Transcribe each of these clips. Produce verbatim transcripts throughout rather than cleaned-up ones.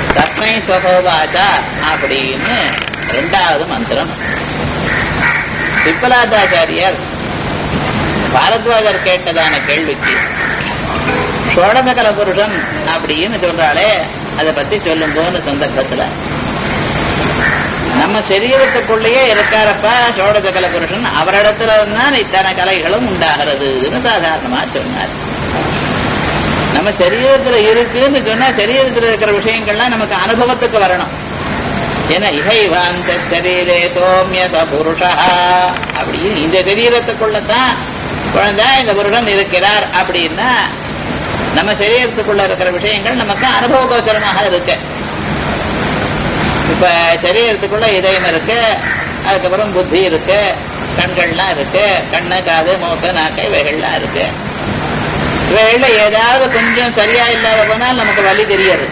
தஸ்மை ஸ்வகோவாச்சா அப்படின்னு ரெண்டாவது மந்திரம். பிப்பலாதாச்சாரியர் பாரத்வாஜர் கேட்டதான கேள்விக்கு ஷோடசகல புருஷன் அப்படின்னு சொல்றாளே அதை பத்தி சொல்லும்போது சந்தர்ப்பத்துல நம்ம சரீரத்துக்குள்ளேயே இருக்காரப்பா ஷோடசகல புருஷன், அவரிடத்துல தான் இத்தனை கலைகளும் உண்டாகிறதுன்னு சாதாரணமா சொன்னார். நம்ம சரீரத்துல இருக்குன்னு சொன்னா சரீரத்தில் இருக்கிற விஷயங்கள்லாம் நமக்கு அனுபவத்துக்கு வரணும். ஏன்னா இகைவாந்த சரீரே சோமிய ச புருஷா அப்படின்னு இந்த சரீரத்துக்குள்ளதான் குழந்தை இந்த புருஷன் இருக்கிறார் அப்படின்னா நம்ம சரீரத்துக்குள்ள இருக்கிற விஷயங்கள் நமக்கு அனுபவ கோச்சரமாக இருக்கு. இப்ப சரீரத்துக்குள்ள இதயம் இருக்கு, அதுக்கப்புறம் புத்தி இருக்கு, கண்கள்லாம் இருக்கு, கண்ணு காது மூக்கு நாக்கை இவைகள்லாம் இருக்கு. இவைகள்ல ஏதாவது கொஞ்சம் சரியா இல்லாத போனால் நமக்கு வலி தெரியாது.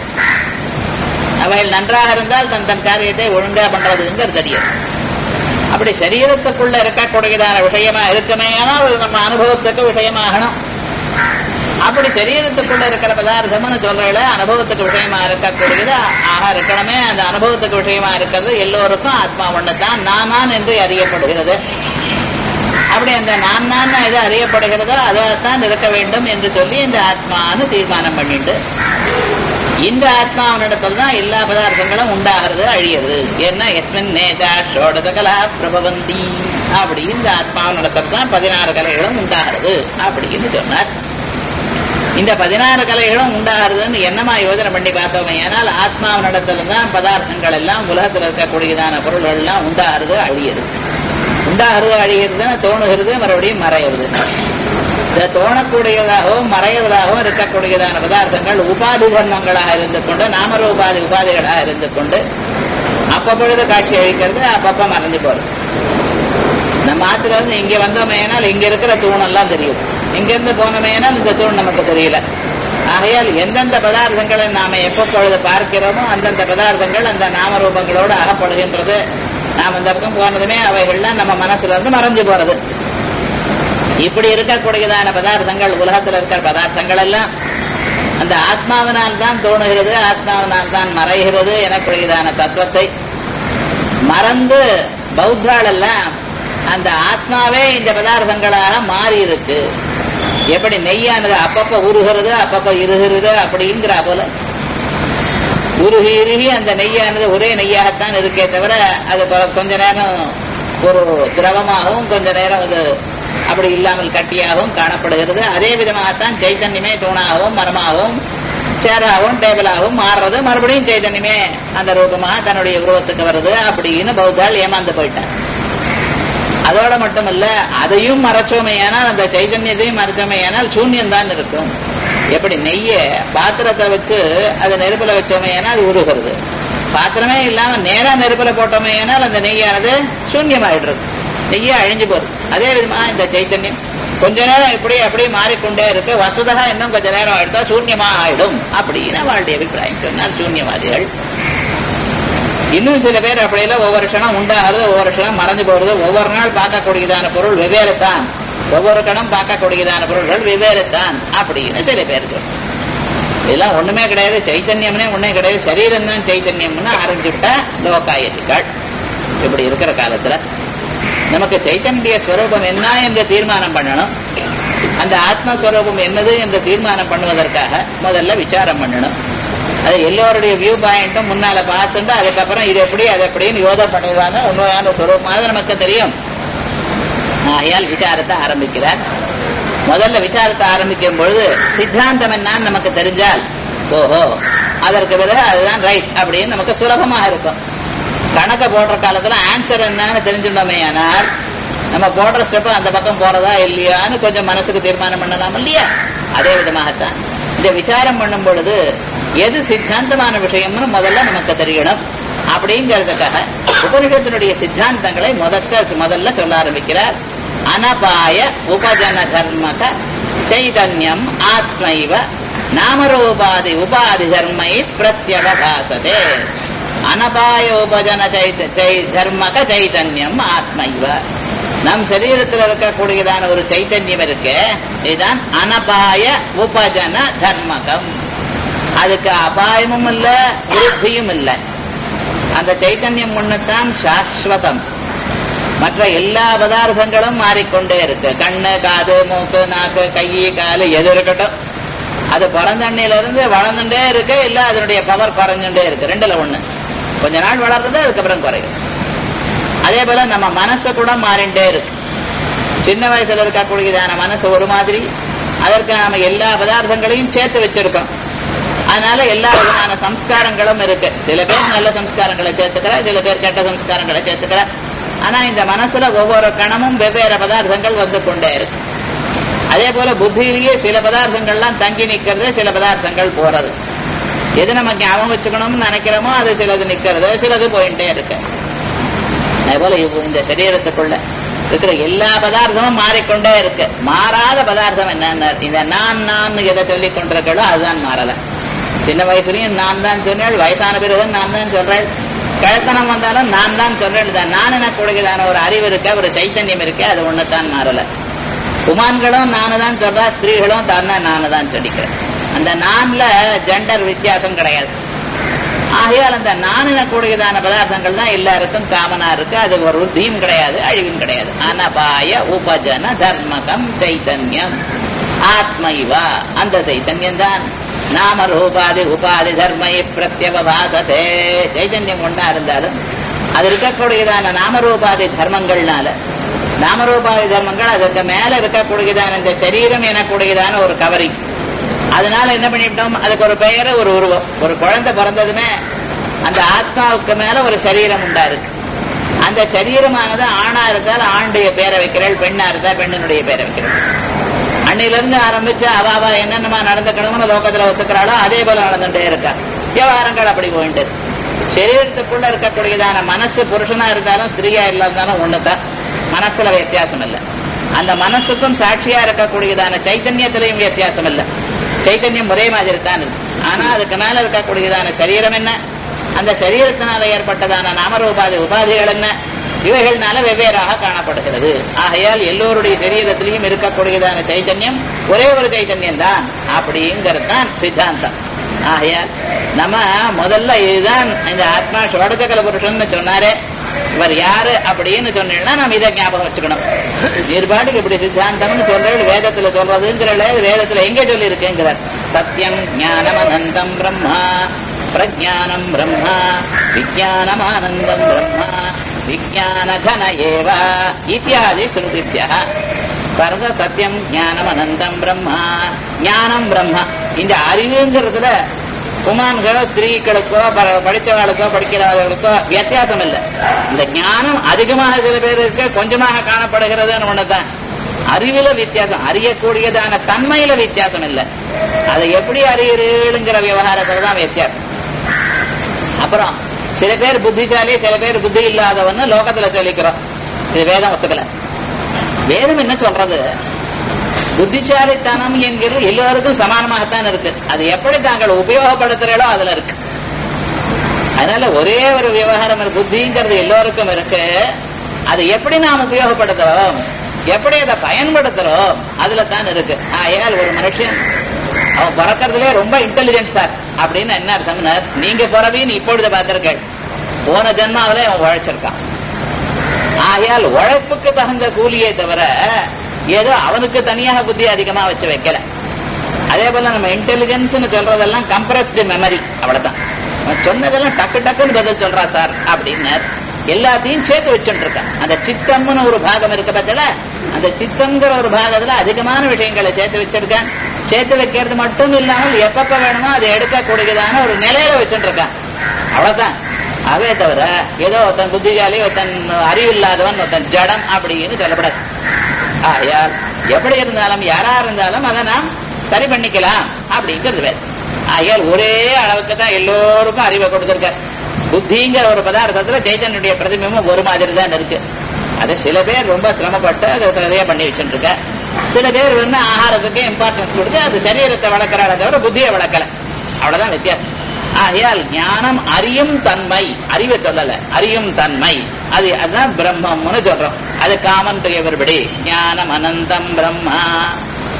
அவைகள் நன்றாக இருந்தால் தன் தன் காரியத்தை ஒழுங்கா பண்றதுங்கிறது தெரியாது. அப்படி சரீரத்துக்குள்ள இருக்கக்கூடியதான விஷயமா இருக்குமே ஆனால் நம்ம அனுபவத்துக்கு விஷயமாகணும். அப்படி சரீரத்துக்குள்ள இருக்கிற பதார்த்தம்னு சொல்றதுல அனுபவத்துக்கு விஷயமா இருக்கக்கூடியது ஆக இருக்கணுமே. அந்த அனுபவத்துக்கு விஷயமா இருக்கிறது எல்லோருக்கும் ஆத்மா ஒண்ணுதான் நான் நான் என்று அறியப்படுகிறது. அப்படி அந்த நான் நான் எது அறியப்படுகிறதோ அதான் இருக்க வேண்டும் என்று சொல்லி இந்த ஆத்மான்னு தீர்மானம் பண்ணிட்டு இந்த ஆத்மாவனிடத்தில் தான் எல்லா பதார்த்தங்களும் உண்டாகிறது அழியது. ஏன்னா எஸ்மின் நேதா ஷோடச கலா பிரபவந்தி அப்படி இந்த ஆத்மாவனிடத்தில் தான் பதினாறு கலைகளும் உண்டாகிறது அப்படின்னு சொன்னார். இந்த பதினாறு கலைகளும் உண்டாகிறதுன்னு என்னமா யோசனை பண்ணி பார்த்தோமே ஏனால் ஆத்மாவனிடத்துல தான் பதார்த்தங்கள் எல்லாம் உலகத்தில் இருக்கக்கூடியதான பொருள்கள் எல்லாம் உண்டாகிறது அழியுது. உண்டாகிறது அழிகிறதுன்னு தோணுகிறது, மறுபடியும் மறையிறது. இந்த தோணக்கூடியதாகவும் மறைவதாகவும் இருக்கக்கூடியதான பதார்த்தங்கள் உபாதி தர்மங்களாக இருந்து கொண்டு நாமர உபாதி உபாதிகளாக இருந்து கொண்டு அப்பப்பொழுது காட்சி அழிக்கிறது, அப்பப்ப மறைஞ்சு போறது. நம்ம ஆத்துல இருந்து இங்க வந்தோமேனால் இங்க இருக்கிற தூணெல்லாம் தெரியும், இங்க இருந்து போனோமேனால் இந்த தூண் நமக்கு தெரியல. ஆகையால் எந்தெந்த பதார்த்தங்களை நாம எப்பொழுது பார்க்கிறோமோ அந்தந்த பதார்த்தங்கள் அந்த நாமரூபங்களோடு அகப்படுகின்றது. நாம் அந்த பக்கம் போனதுமே அவைகள்லாம் நம்ம மனசுல இருந்து மறைஞ்சு போறது. இப்படி இருக்கக்கூடியதான பதார்த்தங்கள் உலகத்தில் இருக்கிற பதார்த்தங்கள் எல்லாம் அந்த ஆத்மாவினால் தான் தோணுகிறது, ஆத்மாவினால் தான் மறைகிறது எனக்கூடியதான தத்துவத்தை மறந்து பௌத்தாள் எல்லாம் அந்த ஆத்மாவே இந்த பதார்த்தங்களாக மாறி இருக்கு. எப்படி நெய்யானது அப்பப்ப உருகிறது அப்பப்ப இருகிறது அப்படிங்கிற போல உருகி இறுகி அந்த நெய்யானது ஒரே நெய்யாகத்தான் இருக்கே தவிர அது கொஞ்ச நேரம் ஒரு திரவமாகவும் கொஞ்ச நேரம் அது அப்படி இல்லாமல் கட்டியாகவும் காணப்படுகிறது. அதே விதமாகத்தான் சைத்தன்யமே தூணாகவும் மரமாகவும் சேராகவும் டேபிளாகவும் மாறுறது, மறுபடியும் சைத்தன்யமே அந்த ரூபமாக தன்னுடைய உருவத்துக்கு வருது அப்படின்னு பௌத்தாள் ஏமாந்து போயிட்டார். அதோட மட்டுமல்ல, அதையும் மறைச்சோமையானால் அந்த சைதன்யத்தையும் மறைச்சோமையானால் சூன்யம் தான் இருக்கும். எப்படி நெய்ய பாத்திரத்தை வச்சு அதை நெருப்புல வச்சோமையானால் அது உருகிறது, பாத்திரமே இல்லாம நேரா நெருப்புல போட்டோமையானால் அந்த நெய்யானது சூன்யமாயிடுறது, நெய்ய அழிஞ்சு போறது. அதே விதமா இந்த சைத்தன்யம் கொஞ்ச நேரம் இப்படி அப்படியே மாறிக்கொண்டே இருக்கு, வசுதா இன்னும் கொஞ்ச நேரம் எடுத்தா சூன்யமா ஆயிடும் அப்படின்னு அவளுடைய அபிப்பிராயம் சொன்னால் சூன்யவாதிகள். இன்னும் சில பேர் அப்படியெல்லாம் ஒவ்வொரு க்ஷணம் உண்டாகிறது, ஒவ்வொரு க்ஷணம் மறைஞ்சு போறது, ஒவ்வொரு நாள் பார்க்கக்கூடியதான பொருள் வெவ்வேறு தான், ஒவ்வொரு கணம் பார்க்கக்கூடியதான பொருள்கள் வெவ்வேறு தான் அப்படின்னு சில பேர் சொல்றாங்க. இதெல்லாம் ஒண்ணுமே கிடையாது, சைத்தன்யம்னே ஒண்ணே கிடையாது, சரீரம் தான் சைத்தன்யம்னு ஆரம்பிச்சுட்டா லோகாயத்திகள். இப்படி இருக்கிற காலத்துல நமக்கு சைத்தன்ய ஸ்வரூபம் என்ன என்று தீர்மானம் பண்ணணும். அந்த ஆத்மஸ்வரூபம் என்னது என்று தீர்மானம் பண்ணுவதற்காக முதல்ல விசாரம் பண்ணணும். அது எல்லோருடைய வியூ பாயிண்ட்டும் முன்னால பார்த்துட்டு அதுக்கப்புறம் இது எப்படி அது எப்படின்னு யோதனை பண்ணிடுவாங்க. உண்மையான ஸ்வரூபமாக நமக்கு தெரியும். ஆகையால் விசாரத்தை ஆரம்பிக்கிறார். முதல்ல விசாரத்தை ஆரம்பிக்கும் பொழுது சித்தாந்தம் என்னன்னு நமக்கு தெரிஞ்சால் ஓஹோ அதற்கு பிறகு அதுதான் ரைட் அப்படின்னு நமக்கு சுலபமாக இருக்கும். கணக்கை போடுற காலத்துல ஆன்சர் என்னன்னு தெரிஞ்சுட்டோமே ஆனால் நம்ம போடுற ஸ்டெப் அந்த பக்கம் போறதா இல்லையான்னு கொஞ்சம் மனசுக்கு தீர்மானம் பண்ணலாம் இல்லையா. அதே விதமாகத்தான் இந்த விசாரம் பண்ணும் பொழுது எது சித்தாந்தமான விஷயம்னு முதல்ல நமக்கு தெரியணும். அப்படிங்கிறதுக்காக உபனிஷத்தினுடைய சித்தாந்தங்களை முதல்ல முதல்ல சொல்ல ஆரம்பிக்கிறார். அனபாய உபஜன தர்மக சைதன்யம் ஆத்மைவ நாமரூபாதி உபாதி தர்மை பிரத்யவபாசதே. அனபாய உபஜன தர்மக சைதன்யம் ஆத்மைவ, நம் சரீரத்தில் இருக்கக்கூடியதான ஒரு சைத்தன்யம் இருக்கு, இதுதான் அனபாய உபஜன தர்மகம். அதுக்கு அபாயமும் இல்லை, விருத்தியும் இல்லை. அந்த சைத்தன்யம் ஒண்ணுத்தான் சாஸ்வதம். மற்ற எல்லா பதார்த்தங்களும் மாறிக்கொண்டே இருக்கு. கண்ணு, காது, மூக்கு, நாக்கு, கை, காலு எது இருக்கட்டும், அது பிறந்தண்ணில இருந்து வளர்ந்துட்டே இருக்கு. இல்ல அதனுடைய பவர் குறைஞ்சுட்டே இருக்கு. ரெண்டுல ஒண்ணு. கொஞ்ச நாள் வளர்றது, அதுக்கப்புறம் குறையும். அதே போல நம்ம மனசு கூட மாறிண்டே இருக்கு. சின்ன வயசுல இருக்கக்கூடியதான மனசு ஒரு மாதிரி, அதற்கு நாம எல்லா பதார்த்தங்களையும் சேர்த்து வச்சிருக்கோம். அதனால எல்லா விதமான சம்ஸ்காரங்களும் இருக்கு. சில பேர் நல்ல சம்ஸ்காரங்களை சேர்த்துக்கிற, சில பேர் கெட்ட சம்ஸ்காரங்களை சேர்த்துக்கிற. ஆனா இந்த மனசுல ஒவ்வொரு கணமும் வெவ்வேறு பதார்த்தங்கள் வந்து கொண்டே இருக்கு. அதே போல புத்தியிலேயே சில பதார்த்தங்கள்லாம் தங்கி நிக்கிறது, சில பதார்த்தங்கள் போறது. எது நம்ம ஞாபகம் வச்சுக்கணும்னு நினைக்கிறோமோ அது சிலது நிக்கிறது, சிலது போயிட்டே இருக்கு. அதே போல இந்த சரீரத்துக்குள்ள இருக்கிற எல்லா பதார்த்தமும் மாறிக்கொண்டே இருக்கு. மாறாத பதார்த்தம் என்னன்னு, இந்த நான் நான் எதை சொல்லிக் கொண்டிருக்கோ அதுதான் மாறல. சின்ன வயசுலயும் நான் தான் சொன்னேன், வயசான பிறகு நான் தான் சொல்றேன், கழுத்தனம் வந்தாலும் நான் தான் சொல்றேன். நான் என்ன கூடுதலான ஒரு அறிவு இருக்க, ஒரு சைத்தன்யம் இருக்க, அது ஒண்ணுதான் மாறல. குமான்களும் நானு தான் சொல்றா, ஸ்திரீகளும் தான் நானு தான் சொல்லிக்கிறேன். அந்த நான்ல ஜெண்டர் வித்தியாசம் கிடையாது. ஆகையால் அந்த நானின கூடியதான பதார்த்தங்கள் தான் எல்லாருக்கும் காமனா இருக்கு. அது ஒரு உத்தியும் கிடையாது, அழிவும் கிடையாது. அனபாய உபஜன தர்மகம் சைத்தன்யம் ஆத்மைவா, அந்த சைத்தன்யம் தான் நாம ரூபாதி உபாதி தர்மை பிரத்யவபாசதே. சைத்தன்யம் ஒன்னா இருந்தாலும் அது இருக்கக்கூடியதான நாமரூபாதி தர்மங்கள்னால, நாமரூபாதி தர்மங்கள் அதுக்கு மேல இருக்கக்கூடியதான இந்த சரீரம் எனக்கூடியதான ஒரு கவரிங். அதனால என்ன பண்ணிவிட்டோம், அதுக்கு ஒரு பெயர், ஒரு உருவம். ஒரு குழந்தை பிறந்ததுமே அந்த ஆத்மாவுக்கு மேல ஒரு சரீரம் உண்டா இருக்கு. அந்த சரீரமானது ஆணா இருந்தால் ஆணுடைய பேரை வைக்கிறாள், பெண்ணா இருந்தால் பெண்ணினுடைய பேரை வைக்கிறாள். அன்னையிலிருந்து ஆரம்பிச்சு அவாவா என்னென்னமா நடந்துக்கணும்னு லோகத்துல ஒத்துக்கிறாளோ அதே போல நடந்துட்டே இருக்கா. விவகாரங்கள் அப்படி போயிட்டு சரீரத்துக்குள்ள இருக்கக்கூடியதான மனசு புருஷனா இருந்தாலும் ஸ்திரீயா இருந்தாலும் ஒண்ணுதான், மனசுல வித்தியாசம் இல்லை. அந்த மனசுக்கும் சாட்சியா இருக்கக்கூடியதான சைத்தன்யத்திலையும் வித்தியாசம் இல்லை. சைத்தன்யம் ஒரே மாதிரி தான் இருக்கு. ஆனா அதுக்கு மேல இருக்கக்கூடியதான சரீரம் என்ன, அந்த சரீரத்தினால ஏற்பட்டதான நாமரூபாதி உபாதிகள் என்ன, இவைகள்னால வெவ்வேறாக காணப்படுகிறது. ஆகையால் எல்லோருடைய சரீரத்திலையும் இருக்கக்கூடியதான சைத்தன்யம் ஒரே ஒரு சைத்தன்யம் தான் அப்படிங்கிறது தான் சித்தாந்தம். ஆகையால் நம்ம முதல்ல இதுதான் இந்த ஆத்மா ஷோடசகல புருஷன் சொன்னாரே, இவர் யாரு அப்படின்னு சொன்னீங்கன்னா நம்ம இதை ஞாபகம் வச்சுக்கணும். நிர்பாட்டுக்கு இப்படி சித்தாந்தம்னு சொல்றது வேதத்துல சொல்றதுங்கிற, வேதத்துல எங்கே சொல்லி இருக்குங்கிறார். சத்தியம் ஞானம் அனந்தம் பிரம்மா, பிரஜானம் பிரம்மா, விஜயானம் ஆனந்தம் பிரம்மா, விஜயான கன ஏவ இத்தியாதி ஸ்ருதிப்யா. பாருங்க, சத்தியம் ஞானம் அனந்தம் பிரம்மா, ஞானம் பிரம்மா. இந்த அறிவுங்கிறதுல குமான்களோ ஸ்திரீகளுக்கோ படிச்சவாளுக்கோ படிக்கிறவர்களுக்கோ வித்தியாசம் இல்லை. இந்த ஞானம் அதிகமாக சில பேர் இருக்க, கொஞ்சமாக காணப்படுகிறதுன்னு ஒண்ணுதான். அறிவுல வித்தியாசம், அறியக்கூடியதான தன்மையில வித்தியாசம் இல்லை. அதை எப்படி அறியறீங்கிற விவகாரத்துல தான் வித்தியாசம். அப்புறம் சில பேர் புத்திசாலி, சில பேர் புத்தி இல்லாதவன்னு லோகத்துல சொல்லிக்கிறோம். இது வேதம் ஒத்துக்கல. வேதம் என்ன சொல்றது, புத்திசாலித்தனம் என்கிறது எல்லோருக்கும் சமானமாகத்தான் இருக்கு. அது எப்படி தாங்கள் உபயோகப்படுத்துறீங்களோ அதுல இருக்கு. அதனால ஒரே ஒரு விவகாரம், புத்திங்கிறது எல்லோருக்கும் இருக்கு. அது எப்படி நாம் உபயோகப்படுத்துறோம், எப்படி அதை பயன்படுத்துறோம் அதுல தான் இருக்கு. ஆகையால் ஒரு மனுஷன் அவன் பிறக்கிறதுலே ரொம்ப இன்டெலிஜென்ட் சார் அப்படின்னு என்ன அர்த்தம்னா, நீங்க பிறவின்னு இப்பொழுது பார்த்திருக்கேன், போன ஜென்மாவிலே அவன் உழைச்சிருக்கான். ஆகையால் உழைப்புக்கு தகுந்த கூலியை தவிர ஏதோ அவனுக்கு தனியாக புத்தி அதிகமா வச்சு வைக்கல. அதே போல நம்ம இன்டெலிஜென்ஸ் சொல்றதெல்லாம் கம்ப்ரஸ்டு மெமரி, அவ்வளவுதான். சொன்னதெல்லாம் டக்கு டக்குன்னு பதில் சொல்றா சார் அப்படின்னு எல்லாத்தையும் சேர்த்து வச்சுட்டு இருக்கான். அந்த சித்தம்னு ஒரு பாகம் இருக்க பட்சல, அந்த சித்தம்ங்கிற ஒரு பாகத்துல அதிகமான விஷயங்களை சேர்த்து வச்சிருக்கான். சேர்த்து வைக்கிறது மட்டும் இல்லாமல் எப்பப்ப வேணுமோ அதை எடுக்கக்கூடியதான ஒரு நிலையில வச்சுட்டு இருக்கான், அவ்வளவுதான். அவே தவிர ஏதோ ஒருத்தன் புத்திசாலி, ஒருத்தன் அறிவில்லாதவன், ஒருத்தன் ஜடம் அப்படின்னு சொல்லப்படாது. ஆகையால் எப்படி இருந்தாலும் யாரா இருந்தாலும் அதை நாம் சரி பண்ணிக்கலாம் அப்படிங்கிறது வேறு. ஆகையால் ஒரே அளவுக்கு தான் எல்லோருக்கும் அறிவை கொடுத்திருக்க. புத்திங்கிற ஒரு பதார்த்தத்துல சைத்தன்யுடைய பிரதிபிம்பம் ஒரு மாதிரி தான் இருக்கு. அது சில பேர் ரொம்ப சிரமப்பட்டு அதை சரியா பண்ணி வச்சுட்டு இருக்க. சில பேர் வந்து ஆகாரத்துக்கு இம்பார்ட்டன்ஸ் கொடுத்து அது சரீரத்தை வளர்க்கிறாட தவிர புத்தியை வளர்க்கல, அவ்வளவுதான் வித்தியாசம். ஆகையால் ஞானம் அறியும் தன்மை, அறிவை சொல்லல, அறியும் தன்மை, அது அதுதான் பிரம்மம்னு சொல்றோம். அது காமன் டு எவரிபடி. ஞானம் அனந்தம் பிரம்மா,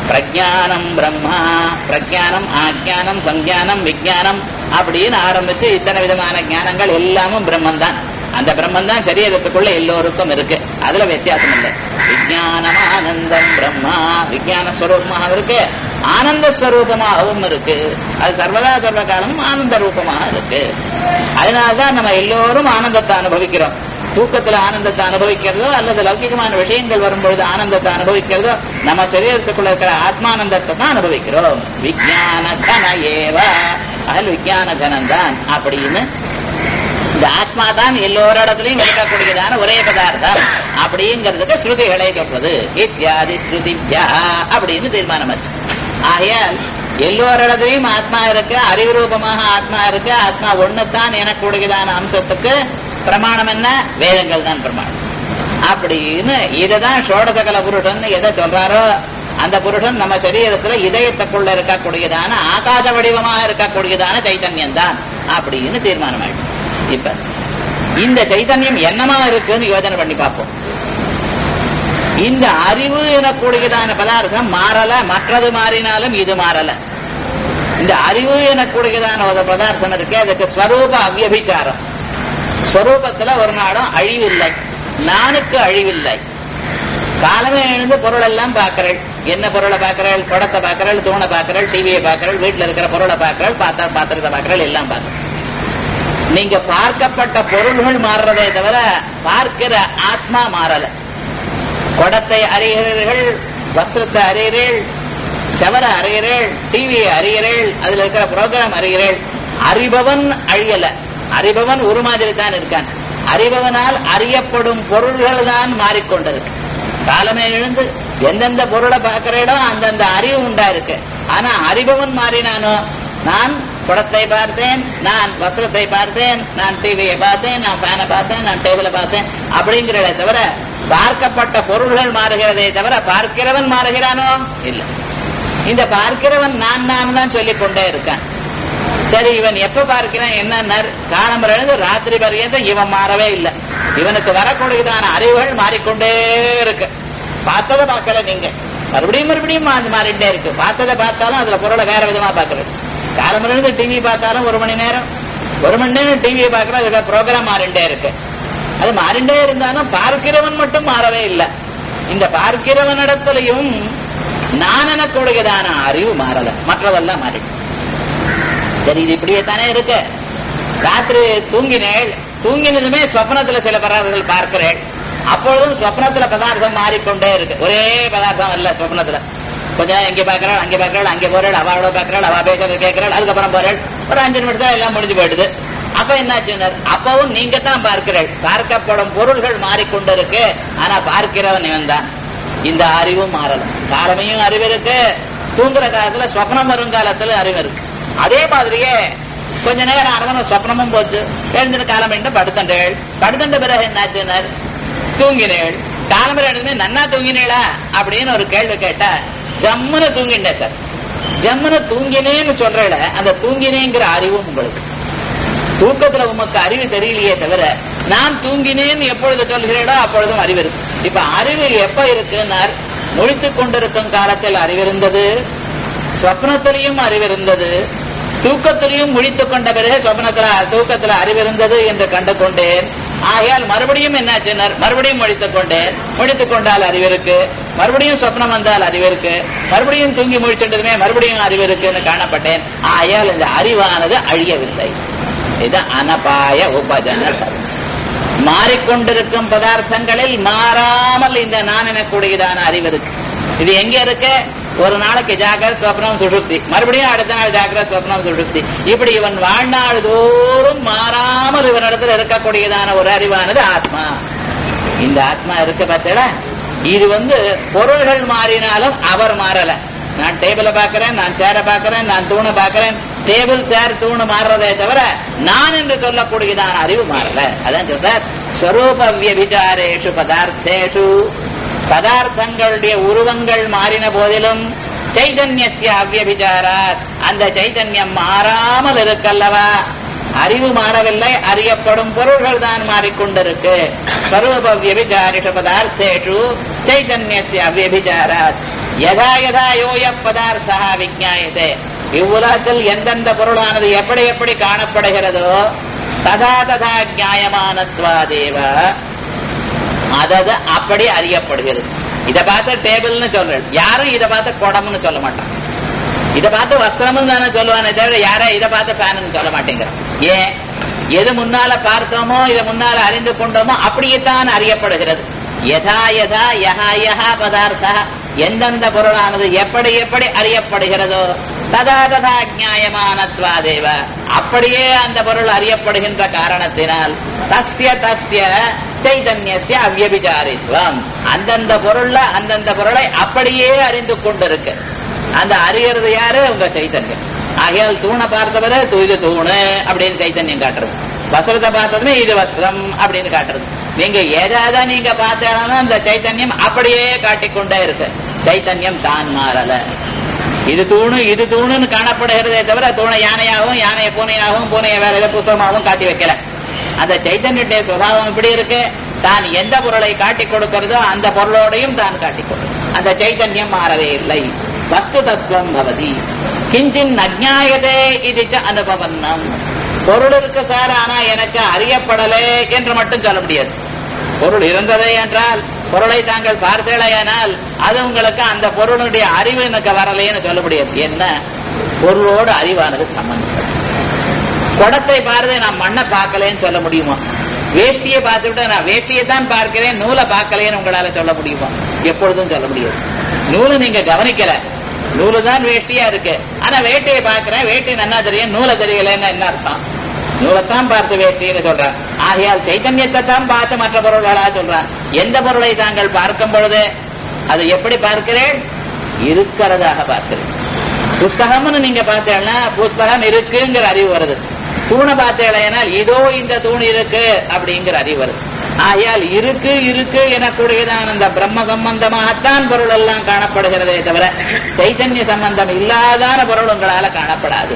பிரஜானம் பிரம்மா, பிரஜானம் ஆஜானம் சஞ்ஞானம் விஜயானம் அப்படின்னு ஆரம்பிச்சு இத்தனை விதமான ஞானங்கள் எல்லாமும் பிரம்மன் தான். அந்த பிரம்மன் தான் சரீரத்துக்குள்ள எல்லோருக்கும் இருக்கு, அதுல வித்தியாசம் இல்லை. விஜயானம் ஆனந்தம் பிரம்மா, விஜயான ஸ்வரூபமாக இருக்கு, ஆனந்த ஸ்வரூபமாகவும் இருக்கு. அது சர்வதா சர்வ காலமும் ஆனந்த ரூபமாக இருக்கு. அதனால்தான் நம்ம எல்லோரும் ஆனந்தத்தை அனுபவிக்கிறோம். தூக்கத்துல ஆனந்தத்தை அனுபவிக்கிறதோ அல்லது லௌகிகமான விஷயங்கள் வரும்பொழுது ஆனந்தத்தை அனுபவிக்கிறதோ நம்ம சரீரத்துக்குள்ள இருக்கிற ஆத்மானந்தத்தை தான் அனுபவிக்கிறோம். விஜயான கன ஏவ, அதில் விஜயான கனந்தான் அப்படின்னு இந்த ஆத்மா தான் எல்லோரிடத்திலையும் இருக்கக்கூடியதான ஒரே பதார்த்தம் அப்படிங்கிறதுக்கு ஸ்ருதிகளை சொல்றது இத்தியாதி ஸ்ருதித்யா அப்படின்னு தீர்மானம் ஆச்சு. ஆகையால் எல்லோரிடத்திலையும் ஆத்மா இருக்கு, அறிவு ரூபமாக ஆத்மா இருக்கு. ஆத்மா ஒண்ணுத்தான் எனக்கூடியதான அம்சத்துக்கு பிரமாணம் என்ன? வேதங்கள் தான் பிரமாணம் அப்படின்னு. இதுதான் ஷோடசகல புருஷன் எதை சொல்றாரோ அந்த புருஷன் நம்ம சரீரத்துல இதயத்துக்குள்ள இருக்கக்கூடியதான ஆகாச வடிவமாக இருக்கக்கூடியதான சைத்தன்யம் தான் அப்படின்னு தீர்மானம் ஆயிடும். இப்ப இந்த சைத்தன்யம் என்னமா இருக்குன்னு யோசனை பண்ணி பார்ப்போம். இந்த அறிவு எனக்கூடியதான பதார்த்தம் மாறல, மற்றது மாறினாலும் இது மாறல. இந்த அறிவு எனக்கூடியதான ஒரு பதார்த்தம் இருக்கு, அதுக்கு ஸ்வரூப அவ்யபிச்சாரம். ஸ்வரூபத்துல ஒரு நாளும் அழிவில்லை, நானுக்கு அழிவில்லை. காலமே எழுந்து பொருள் எல்லாம் பார்க்கிறேள். என்ன பொருளை பார்க்கிறேள்? குடத்தை பார்க்கிறேள், தூணை பார்க்கிறேள், டிவியை பார்க்கிறேள், வீட்டுல இருக்கிற பொருளை பார்க்கிறேள், பாத்திர பாத்திரத்தை பார்க்கிறேள், எல்லாம் பார்க்கிறேள். நீங்க பார்க்கப்பட்ட பொருள்கள் மாறுறதே தவிர பார்க்கிற ஆத்மா மாறல. குடத்தை அறிகிறீர்கள், வஸ்திரத்தை அறிகிறீர்கள், செவரை அறிகிறீர்கள், டிவியை அறிகிறீர்கள், அதுல இருக்கிற புரோகிராம் அறிகிறீர்கள். அறிபவன் அழியல, அறிபவன் ஒரு மாதிரி தான் இருக்கான். அறிபவனால் அறியப்படும் பொருள்கள் தான் மாறிக்கொண்டிருக்கு. காலமே எழுந்து எந்தெந்த பொருளை பார்க்கிறேடோ அந்தந்த அறிவு உண்டா இருக்கு. ஆனா அறிபவன் மாறினானோ, நான் குடத்தை பார்த்தேன், நான் வஸ்திரத்தை பார்த்தேன், நான் டிவியை பார்த்தேன், நான் ஃபேனை பார்த்தேன், நான் டேபிளை பார்த்தேன் அப்படிங்கிறத தவிர பார்க்கப்பட்ட பொருள்கள் மாறுகிறதே தவிர பார்க்கிறவன் மாறுகிறானோ இல்லை. இந்த பார்க்கிறவன் நான் நான் தான் சொல்லிக் கொண்டே இருக்கான். சரி, இவன் எப்ப பார்க்கிறான்? என்ன காலம்பரம் எழுந்து ராத்திரி பர்யந்தம் இவன் மாறவே இல்லை. இவனுக்கு வரக்கூடியதான அறிவுகள் மாறிக்கொண்டே இருக்கு. பார்த்ததை பார்க்கல நீங்க, மறுபடியும் மறுபடியும் மாறிட்டே இருக்கு. பார்த்ததை பார்த்தாலும் அதுல பொருளை வேற விதமா பார்க்கறது. காலம்பரம் எழுந்து டிவி பார்த்தாலும் ஒரு மணி நேரம் ஒரு மணி நேரம் டிவியை பார்க்கறது, அதுல ப்ரோக்ராம் மாறிண்டே இருக்கு. அது மாறிண்டே இருந்தாலும் பார்க்கிறவன் மட்டும் மாறவே இல்லை. இந்த பார்க்கிறவனிடத்திலையும் நான் எனக்கூடியதான அறிவு மாறல, மற்றதெல்லாம் மாறிடும். சரி, இது இப்படியே தானே இருக்கு. ராத்திரி தூங்கினேள், தூங்கினதுமே சொப்னத்துல சில பதார்த்தங்கள் பார்க்கிறேன். அப்பொழுதும் சொப்னத்துல பதார்த்தம் மாறிக்கொண்டே இருக்கு. ஒரே பதார்த்தம் இல்ல சொப்னத்துல. கொஞ்சம் எங்கே பார்க்கிறாள், அங்கே பார்க்கிறாள், அங்கே போறாள், அவளோட பார்க்கிறாள், அவ பேசுறது கேட்கிறாள், அதுக்கப்புறம் போறாள். ஒரு அஞ்சு நிமிஷம் எல்லாம் முடிஞ்சு போயிடுது. அப்ப என்னாச்சு? அப்பவும் நீங்க தான் பார்க்கிறேள். பார்க்கப்படும் பொருள்கள் மாறிக்கொண்டிருக்கு, ஆனா பார்க்கிறவன் இவன் தான். இந்த அறிவும் மாறல. காலமையும் அறிவு இருக்கு, தூங்குற காலத்துல சொப்னம் வரும் காலத்துல அறிவு இருக்கு. அதே மாதிரியே கொஞ்ச நேரம் அரவண சொப்னமும் போச்சு, எழுந்தின காலம் என்று படுத்தண்டேள். படுத்தண்ட பிறகு என்னாச்சு? தூங்கினேள். காலம்பரை எழுதுமே நன்னா தூங்கினேளா அப்படின்னு ஒரு கேள்வி கேட்டா, ஜம்முன்னு தூங்கிட்டேன் சார். ஜம்முன்னு தூங்கினேன்னு சொல்றேன். அந்த தூங்கினேங்கிற அறிவும் உங்களுக்கு தூக்கத்துல உமக்கு அறிவு தெரியலையே தவிர நான் தூங்கினேன்னு எப்பொழுது சொல்கிறேடோ அப்பொழுதும் அறிவு இருக்கு. இப்ப அறிவு எப்ப இருக்குன்னா, முழித்துக் கொண்டிருக்கும் காலத்தில் அறிவிருந்தது, சொப்னத்திலையும் அறிவிருந்தது, தூக்கத்திலையும் முழித்துக் கொண்ட பிறகு சொப்னத்துல தூக்கத்துல அறிவிருந்தது என்று கண்டு கொண்டேன். ஆகையால் மறுபடியும் என்னாச்சு? மறுபடியும் முழித்துக் கொண்டேன். முழித்துக் கொண்டால் அறிவு இருக்கு, மறுபடியும் சொப்னம் வந்தால் அறிவு இருக்கு, மறுபடியும் தூங்கி முழிச்சுட்டதுமே மறுபடியும் அறிவு இருக்குன்னு காணப்பட்டேன். ஆகையால் இந்த அறிவானது அழியவில்லை. இது அனபாய உபஜன. மாறிக்கொண்டிருக்கும் பதார்த்தங்களில் மாறாமல் இந்த நான் எனக்கூடியதான அறிவு இருக்கு. இது எங்க இருக்கு? ஒரு நாளைக்கு ஜாகிரத் சொப்னம் சுஷுப்தி, மறுபடியும் அடுத்த நாள் ஜாகிரத் சொப்னம் சுஷுப்தி. இப்படி இவன் வாழ்நாள் தோறும் மாறாமல் இவனிடத்தில் இருக்கக்கூடியதான ஒரு அறிவானது ஆத்மா. இந்த ஆத்மா இருக்க பார்த்தா, இது வந்து பொருள்கள் மாறினாலும் அவர் மாறல. நான் டேபிளை பார்க்கிறேன், நான் சேரை பார்க்கிறேன், நான் தூணை பார்க்கிறேன். டேபிள் சேர் தூணு மாறுறதே தவிர நான் என்று சொல்லக்கூடியதான அறிவு மாறல. அதான் சொல்றார், ஸ்வரூப வியபிச்சாரேஷு பதார்த்தேஷு. பதார்த்தங்களுடைய உருவங்கள் மாறின போதிலும் சைதன்யஸ்ய அவ்யபிச்சாராத், அந்த சைதன்யம் மாறாமல் இருக்கல்லவா. அறிவு மாறவில்லை, அறியப்படும் பொருள்கள் தான் மாறிக்கொண்டிருக்கு. ஸ்வரூப வியபிச்சாரேஷு பதார்த்தேஷு சைதன்யஸ்ய அவ்யபிச்சாராத் யதா யதா யோய பதார்த்தா விஜ்ஞாயதே, இவ்வுலகத்தில் எந்தெந்த பொருளானது எப்படி எப்படி காணப்படுகிறதோ ததா ததா ஜாயமானத்வாதேவ, அதது அப்படி அறியப்படுகிறது. இதை பார்த்து டேபிள்னு சொல்றேன், யாரும் இதை பார்த்து குடம்னு சொல்ல மாட்டான். இதை பார்த்து வஸ்திரம்னு தானே சொல்லுவானே தவிர யாரும் இதை பார்த்து ஃபேன் சொல்ல மாட்டேங்கிறான். ஏன்? எது முன்னால பார்த்தோமோ இதை முன்னால அறிந்து கொண்டோமோ அப்படியேத்தான் அறியப்படுகிறது. யதா யதா யஹா யஹா பதார்த்தா, எந்தெந்த பொருளானது எப்படி எப்படி அறியப்படுகிறதோ ததா ததா ஜாயமானத்வாதேவ, அப்படியே அந்த பொருள் அறியப்படுகின்ற காரணத்தினால் தஸ்ய தஸ்ய சைதன்யஸ்ய அவ்யபிசாரித்வம், அந்தந்த பொருள்ல அந்தந்த பொருளை அப்படியே அறிந்து கொண்டிருக்கு. அந்த அறியறது யாரு? உங்க சைத்தன்யம். ஆகையால் தூணை பார்த்தவரை இது தூணு அப்படின்னு சைத்தன்யம் காட்டுறது, வஸ்திரத்தை பார்த்ததுமே இது வஸ்திரம் அப்படின்னு காட்டுறது. நீங்க ஏதாவது நீங்க பார்த்தாலும் அந்த சைத்தன்யம் அப்படியே காட்டிக்கொண்டே இருக்கு. சைத்தன்யம் தான் மாறல. இது தூணு இது தூணுன்னு காணப்படுகிறதே தவிர தூணை யானையாகவும் யானையை பூனையாகவும் பூனையை வேற ஏதாவது புஸ்தகமாகவும் காட்டி வைக்கல. அந்த சைத்தன்யத்துடைய சுபாவம் இப்படி இருக்கு, தான் எந்த பொருளை காட்டி கொடுக்கிறதோ அந்த பொருளோடையும் தான் காட்டிக் கொடுக்கும். அந்த சைத்தன்யம் மாறவே இல்லை. வஸ்து தத்துவம் பவதி கிஞ்சின் அஜ்ஞாயதே இது அனுபவன்னம். பொருள் இருக்கு சார், ஆனா எனக்கு அறியப்படலே என்று மட்டும் சொல்ல முடியாது. பொருள் இருந்ததே என்றால், பொருளை தாங்கள் பார்த்தேனால் அது உங்களுக்கு அந்த பொருளுடைய அறிவு எனக்கு வரலைன்னு சொல்ல முடியாது. என்ன? பொருளோடு அறிவானது சம்பந்தப்படும். குடத்தை பார்த்து நான் மண்ணை பார்க்கலன்னு சொல்ல முடியுமா? வேஷ்டியை பார்த்துவிட்டு நான் வேஷ்டியை தான் பார்க்கிறேன் நூலை பார்க்கலேன்னு உங்களால சொல்ல முடியுமா? எப்பொழுதும் சொல்ல முடியாது. நூலை நீங்க கவனிக்கல, நூலு தான் வேஷ்டியா இருக்கு, ஆனா வேட்டையை பார்க்கிறேன், வேட்டி நன்னா தெரியும், நூலை தெரியலன்னு என்ன அர்த்தம்? நூலைத்தான் பார்த்து வேட்டின்னு சொல்றான். ஆகையால் சைத்தன்யத்தை தான் பார்த்து மற்ற பொருள்களா சொல்றான். எந்த பொருளை தாங்கள் பார்க்கும் பொழுது அது எப்படி பார்க்கிறேன்? இருக்கிறதாக பார்க்கிறேன். புஸ்தகம்னு நீங்க பார்த்தேன்னா புஸ்தகம் இருக்குங்கிற அறிவு வருது. தூணை பார்த்தேனால் இதோ இந்த தூண் இருக்கு அப்படிங்கிற அறிவு வருது. ஆகையால் இருக்கு இருக்கு எனக்கூடியதான் அந்த பிரம்ம சம்பந்தமாகத்தான் பொருள் எல்லாம் காணப்படுகிறதே தவிர சைத்தன்ய சம்பந்தம் இல்லாதான பொருள் உங்களால காணப்படாது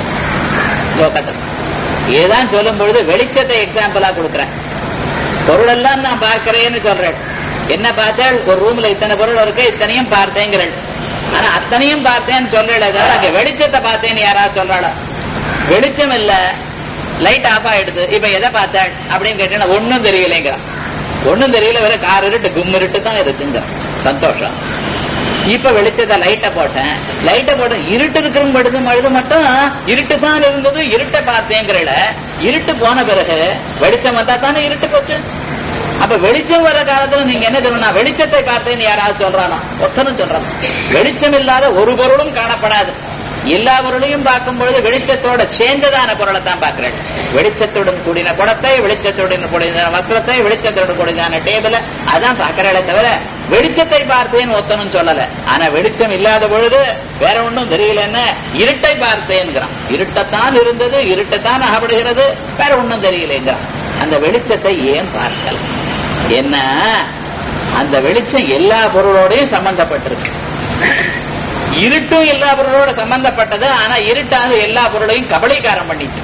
லோகத்தில். இதுதான் சொல்லும் பொழுது வெளிச்சத்தை எக்ஸாம்பிளா கொடுக்குறேன். பொருள் எல்லாம் நான் பார்க்கிறேன்னு சொல்றேன். என்ன பார்த்தேன்? ஒரு ரூம்ல இத்தனை பொருள் இருக்கு, இத்தனையும் பார்த்தேங்கிறேன். ஆனா அத்தனையும் பார்த்தேன்னு சொல்றேன், அங்க வெளிச்சத்தை பார்த்தேன்னு யாராவது சொல்றாளா? வெளிச்சம் இல்ல, லைட் ஆஃப் ஆயிடுது. இப்ப எதை பார்த்தேன் அப்படின்னு கேட்டேன்னா ஒன்னும் தெரியலைங்கிறான். ஒன்னும் தெரியல, வேற கார் இருட்டு கும் இருட்டு தான் இருக்குங்க. சந்தோஷம். இப்ப வெளிச்சத்தை லைட்டை போட்டேன், லைட்டை போட்டேன், இருட்டு இருக்கிற படுது மழுது மட்டும் இருட்டு தான் இருந்தது, இருட்டை பார்த்தேங்கிறல. இருட்டு போன பிறகு வெளிச்சம் வந்தா தானே இருட்டு போச்சு. அப்ப வெளிச்சம் வர காலத்துல நீங்க என்ன தெரியுமா? வெளிச்சத்தை பார்த்தேன்னு யாராவது சொல்றானா? ஒத்தனும் சொல்றான். வெளிச்சம் இல்லாத ஒரு பொருளும் காணப்படாது. எல்லா பொருளையும் பார்க்கும் பொழுது வெளிச்சத்தோட சேர்ந்ததான பொருளை தான் பார்க்கிறேன். வெளிச்சத்துடன் கூடின குடத்தை, வெளிச்சத்துடன் கூடின வஸ்திரத்தை, வெளிச்சத்துடன் கூடின டேபிள அதான் பார்க்கிறே தவிர வெளிச்சத்தை பார்த்தேன்னு ஒத்தனும் சொல்லல. ஆனா வெளிச்சம் இல்லாத பொழுது வேற ஒன்றும் தெரியலன்னு இருட்டை பார்த்தேன்கிறான். இருட்டத்தான் இருந்தது, இருட்டத்தான் அகப்படுகிறது, வேற ஒன்றும் தெரியலங்கிறான். அந்த வெளிச்சத்தை ஏன் பார்க்கல? என்ன? அந்த வெளிச்சம் எல்லா பொருளோடையும் சம்பந்தப்பட்டிருக்கு. இருட்டும் எல்லா பொருளோட சம்பந்தப்பட்டது. ஆனா இருட்டாக எல்லா பொருளையும் கபலீகாரம் பண்ணிட்டு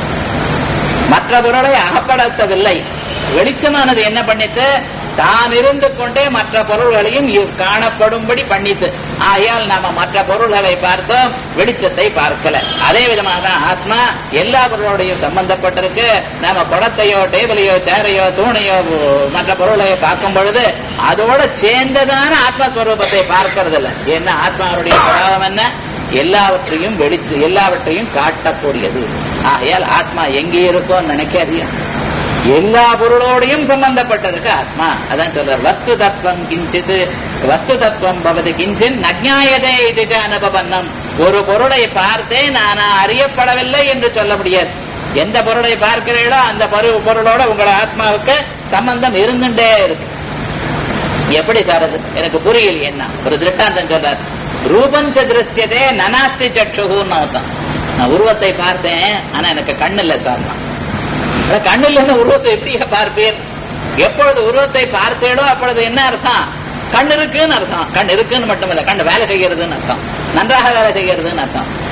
மற்ற பொருளை அகப்படுத்தவில்லை. வெளிச்சமானது என்ன பண்ணிட்டு தான் இருந்து கொண்டே மற்ற பொருள்களையும் காணப்படும்படி பண்ணித்து. ஆகையால் நாம மற்ற பொருள்களை பார்த்தோம், வெளிச்சத்தை பார்க்கல. அதே விதமாக தான் ஆத்மா எல்லா பொருளோடையும் சம்பந்தப்பட்டிருக்கு. நாம குடத்தையோ டேபிளையோ சேரையோ தூணையோ மற்ற பொருளையோ பார்க்கும் பொழுது அதோட சேர்ந்ததான ஆத்மஸ்வரூபத்தை பார்க்கறது இல்லை. ஏன்னா ஆத்மாவுடைய சுபாவம் என்ன? எல்லாவற்றையும் வெளிச்சு எல்லாவற்றையும் காட்டக்கூடியது. ஆகையால் ஆத்மா எங்கே இருக்கோன்னு நினைக்காதீங்க, எல்லா பொருளோடையும் சம்பந்தப்பட்டிருக்கு ஆத்மா. அதான் சொல்ற வஸ்து தத்துவம் கிஞ்சித் வஸ்து தத்துவம் பவதி கிஞ்சின் நஜ்ஞாயதே இது அனுபவன்னம். ஒரு பொருளை பார்த்தே நான் அறியப்படவில்லை என்று சொல்ல முடியாது. எந்த பொருளை பார்க்கிறீர்களோ அந்த பொருளோட உங்களோட ஆத்மாவுக்கு சம்பந்தம் இருந்துட்டே இருக்கு. எப்படி சாரது? எனக்கு புரியல. என்ன ஒரு திருஷ்டாந்தம் சொல்றாரு. ரூபஞ்ச திருஷ்யதே நனாஸ்தி சற்றுன்னு அர்த்தம். நான் உருவத்தை பார்த்தேன், ஆனா எனக்கு கண்ணு இல்லை சார். கண்ணு இல்லைன்னு உருவத்தை எப்படி பார்ப்பீர்? எப்பொழுது உருவத்தை பார்த்தேடோ அப்பொழுது என்ன அர்த்தம்? கண் இருக்குன்னு அர்த்தம். கண் இருக்குன்னு மட்டும் இல்ல, கண் வேலை செய்யறதுன்னு அர்த்தம், நன்றாக வேலை செய்யறதுன்னு அர்த்தம்.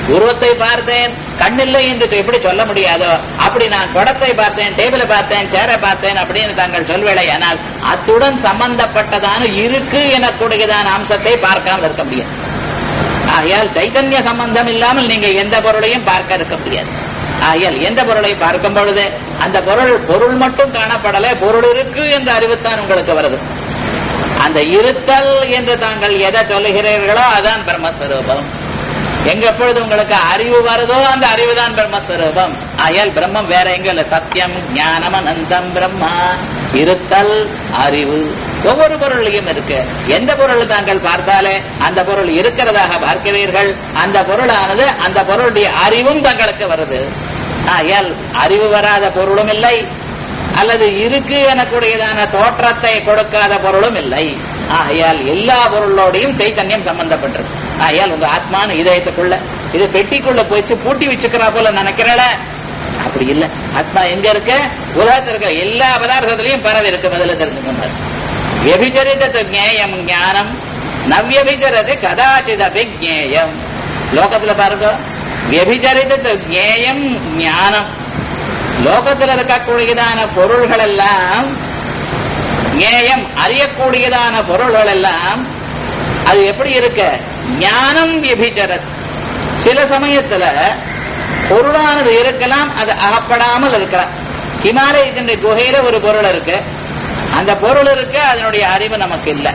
உருவத்தை பார்த்தேன் கண்ணில்லை என்று எப்படி சொல்ல முடியாதோ அப்படி நான் குடத்தை பார்த்தேன், டேபிளை பார்த்தேன், சேரை பார்த்தேன் அப்படின்னு தாங்கள் சொல்வேளை. ஆனால் அத்துடன் சம்பந்தப்பட்டதான இருக்கு எனக்கூடியதான அம்சத்தை பார்க்காமல் இருக்க முடியாது. ஆகையால் சைத்தன்ய சம்பந்தம் இல்லாமல் நீங்க எந்த பொருளையும் பார்க்க இருக்க முடியாது. ஆகையால் எந்த பொருளை பார்க்கும் பொழுது அந்த பொருள் பொருள் மட்டும் காணப்படலை, பொருள் இருக்கு என்ற அறிவுத்தான் உங்களுக்கு வருது. அந்த இருத்தல் என்று தாங்கள் எதை சொல்லுகிறீர்களோ அதான் பிரம்மஸ்வரூபம். எங்க எப்பொழுது உங்களுக்கு அறிவு வருதோ அந்த அறிவு தான் பிரம்மஸ்வரூபம். ஆகையால் பிரம்மம் வேற எங்க இல்ல. சத்தியம் ஞானம் அனந்தம் பிரம்மா. இருத்தல் அறிவு ஒவ்வொரு பொருளையும் இருக்கு. எந்த பொருள் தாங்கள் பார்த்தாலே அந்த பொருள் இருக்கிறதாக பார்க்கிறீர்கள். அந்த பொருளானது அந்த பொருளுடைய அறிவும் தங்களுக்கு வருது. ஆகையால் அறிவு வராத பொருளும் இல்லை, அல்லது இருக்கு எனக்கூடியதான தோற்றத்தை கொடுக்காத பொருளும் இல்லை. ஆகையால் எல்லா பொருளோடையும் சைத்தன்யம் சம்பந்தப்பட்டிருக்கு. ஆகையால் உங்க ஆத்மான இதயத்துக்குள்ள இது பெட்டிக்குள்ள போயிச்சு பூட்டி வச்சுக்கிறா போல நினைக்கிறல, அப்படி இல்லை. ஆத்மா எங்க இருக்க? உலகத்தில் இருக்க எல்லா பதார்த்தத்திலையும் பரவி இருக்கு. முதல்ல தெரிஞ்சுக்கணும். வியபிச்சரித்த ஜேயம் ஞானம் நவ்யபிச்சரது கதாச்சிதபி ஜேயம். லோகத்துல பாருங்க, வியபிச்சரித்த ஜேயம் ஞானம். லோகத்தில் இருக்கக்கூடியதான பொருள்கள் எல்லாம் ஞேயம் அறியக்கூடியதான பொருள்கள் எல்லாம் அது எப்படி இருக்க? ஞானம் வியபிச்சரத். சில சமயத்துல பொருளானது இருக்கலாம், அது அகப்படாமல் இருக்கலாம். ஹிமாலயத்தின் குகையில ஒரு பொருள் இருக்கு, அந்த பொருள் இருக்கு, அதனுடைய அறிவு நமக்கு இல்லை.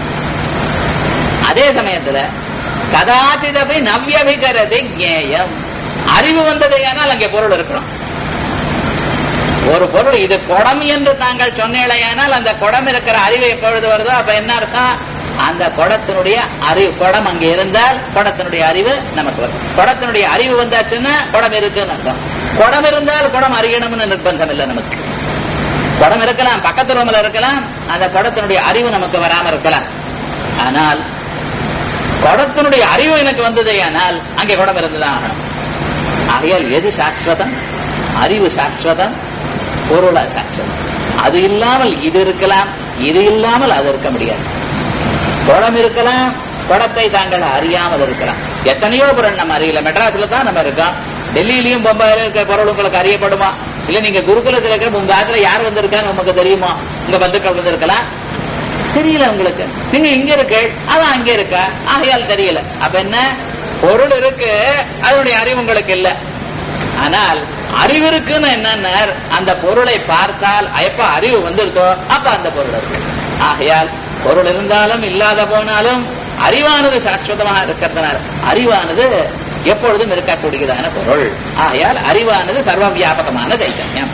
அதே சமயத்துல கதாச்சிதபி நவ்யபிச்சரதி ஞேயம். அறிவு வந்தது ஆனால் அங்கே பொருள் இருக்கணும். ஒரு பொருள் இது குடம் என்று தாங்கள் சொன்னேனால் அந்த குடம் இருக்கிற அறிவு எப்பொழுது வருதோ அப்ப என்ன அர்த்தம்? அந்த குடத்தினுடைய அறிவு, குடம் அங்கே இருந்தால் குடத்தினுடைய அறிவு நமக்கு வரும். குடத்தினுடைய அறிவு வந்தாச்சுன்னா குடம் இருக்குன்னு அர்த்தம். குடம் இருந்தால் குடம் அறியணும்னு நிர்பந்தம் இல்லை நமக்கு. குடம் இருக்கலாம், பக்கத்து ரூம்ல இருக்கலாம், அந்த குடத்தினுடைய அறிவு நமக்கு வராம இருக்கலாம். ஆனால் குடத்தினுடைய அறிவு எனக்கு வந்ததே ஆனால் அங்கே குடம் இருந்துதான் ஆகணும். ஆகையால் எது சாஸ்வதம்? அறிவு சாஸ்வதம், பொருளா சாஸ்வதம். அது இல்லாமல் இது இருக்கலாம், இது இல்லாமல் அது இருக்க முடியாது. குடம் இருக்கலாம், குடத்தை தாங்கள் அறியாமல் இருக்கலாம். எத்தனையோ பொருள் நம்ம அறியல. மெட்ராஸ்ல தான் நம்ம இருக்கோம், டெல்லியிலையும் பம்பாயில இருக்க பொருள் உங்களுக்கு அறியப்படுமா? இல்ல நீங்க குருகுலத்தில் இருக்கிற உங்க ஆத்துல யார் வந்திருக்கான்னு உங்களுக்கு தெரியுமா? உங்க பந்துக்கள் வந்திருக்கலாம், தெரியல உங்களுக்கு. நீங்க இங்க இருக்கு, அதான் அங்கே இருக்கா, ஆகையால் தெரியல. அப்ப என்ன? பொருள் இருக்கு, அதனுடைய அறிவு உங்களுக்கு இல்லை. ஆனால் அறிவு இருக்குன்னு என்னன்னா அந்த பொருளை பார்த்தால் எப்ப அறிவு வந்திருக்கோ அப்ப அந்த பொருள் இருக்கு. ஆகையால் பொருள் இருந்தாலும் இல்லாத போனாலும் அறிவானது சாஸ்வதமாக இருக்கிறதுனால அறிவானது எப்பொழுதும் இருக்கக்கூடியதான பொருள். ஆகையால் அறிவானது சர்வ வியாபகமான சைத்தன்யம்.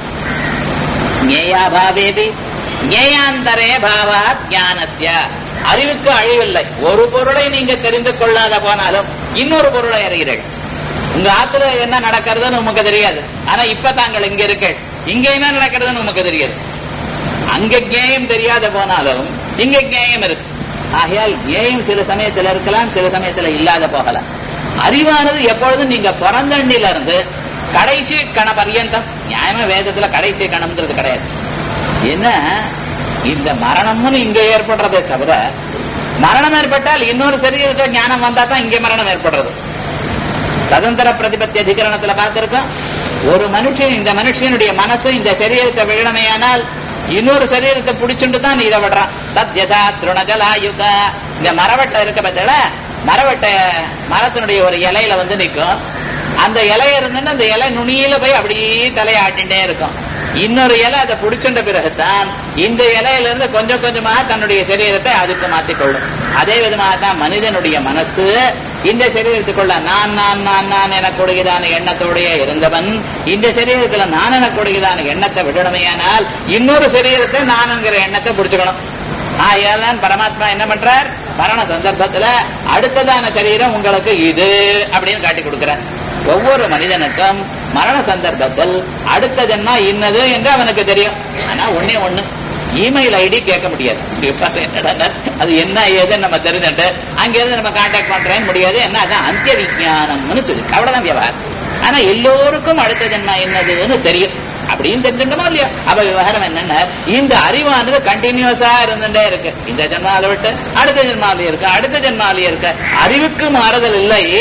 ஞேயாபாவேதி ஞேயாந்தரே பாவாத் ஞானஸ்ய. அறிவுக்கு அழிவில்லை. ஒரு பொருளை நீங்க தெரிந்து கொள்ளாத போனாலும் இன்னொரு பொருளை அறிகிறீர்கள். உங்க ஆத்துல என்ன நடக்கிறதுன்னு உமக்கு தெரியாது, ஆனா இப்ப தாங்கள் இங்க இருக்க, இங்க என்ன நடக்கிறதுன்னு உமக்கு தெரியாது. அங்க ஞேயம் தெரியாத போனாலும் இங்க ஞேயம் இருக்கு. ஆகையால் ஞேயம் சில சமயத்துல இருக்கலாம், சில சமயத்துல இல்லாத போகலாம். அறிவானது எப்பொழுதும் நீங்க பிறந்தண்டில இருந்து கடைசி கண பர்யந்தம், நியாயமா வேதத்துல கடைசி கணம்ன்றது கிடையாது. என்ன இந்த மரணம்னு இங்க ஏற்படுறதே தவிர, மரணம் ஏற்பட்டால் இன்னொரு சரீரத்துல ஞானம் வந்தா தான் இங்க மரணம் ஏற்படுறது. ததந்தர பிரதிபத்தி அதிகரணத்துல பார்த்திருக்கோம். ஒரு மனுஷன், இந்த மனுஷனுடைய மனசு இந்த சரீரத்தை விழமையானால் இன்னொரு சரீரத்தை பிடிச்சுட்டு தான் இதை விடுறான். சத்யதா திருணஜலாயுக. இந்த மரவட்டை இருக்க பத்தில, மரவட்டை மரத்தினுடைய ஒரு இலையில வந்து நிற்கும். அந்த இலைய இருந்துன்னு அந்த இலை நுனியில போய் அப்படியே தலையாட்டின்டே இருக்கும். இன்னொரு இலை அதை பிடிச்சுட்ட பிறகுதான் இந்த இலையில இருந்து கொஞ்சம் கொஞ்சமாக தன்னுடைய சரீரத்தை அதுக்கு மாற்றிக்கொள்ளும். அதே விதமாக தான் மனிதனுடைய மனசு இந்த சரீரத்துக்குள்ள நான் நான் நான் நான் எனக்கூடியதான எண்ணத்தோடைய இருந்தவன் இந்த சரீரத்துல நான் எனக்கூடியதான எண்ணத்தை விடணுமையானால் இன்னொரு சரீரத்தை நான் என்கிற எண்ணத்தை பிடிச்சுக்கணும். ஆயாதான் பரமாத்மா என்ன பண்றார்? மரண சந்தர்ப்பத்துல அடுத்ததான சரீரம் உங்களுக்கு இது அப்படின்னு காட்டி கொடுக்கிறார். ஒவ்வொரு மனிதனுக்கும் மரண சந்தர்ப்பத்தில் அடுத்த ஜென்மா இன்னது என்று அவனுக்கு தெரியும். ஆனா ஒன்னே ஒண்ணு, இமெயில் ஐடி கேட்க முடியாது. அது என்ன ஏதுன்னு நம்ம தெரிஞ்சுட்டு அங்கிருந்து நம்ம கான்டாக்ட் பண்றேன்னு முடியாது. என்ன அதான் அந்திய விஞ்ஞானம்னு சொல்லி அவ்வளவுதான் விவகாரம். ஆனா எல்லோருக்கும் அடுத்த ஜென்மா என்னதுன்னு தெரியும். அப்படின்னு தெரிஞ்சுட்டோமா இல்லையா? அப்ப விவகாரம் என்னன்னா இந்த அறிவானது கண்டினியூஸா இருந்துட்டே இருக்கு. இந்த ஜென்மாவில விட்டு அடுத்த ஜென்மாவிலே இருக்கு, அடுத்த ஜென்மாவிலே இருக்கு. அறிவுக்கு மாறுதல் இல்லை,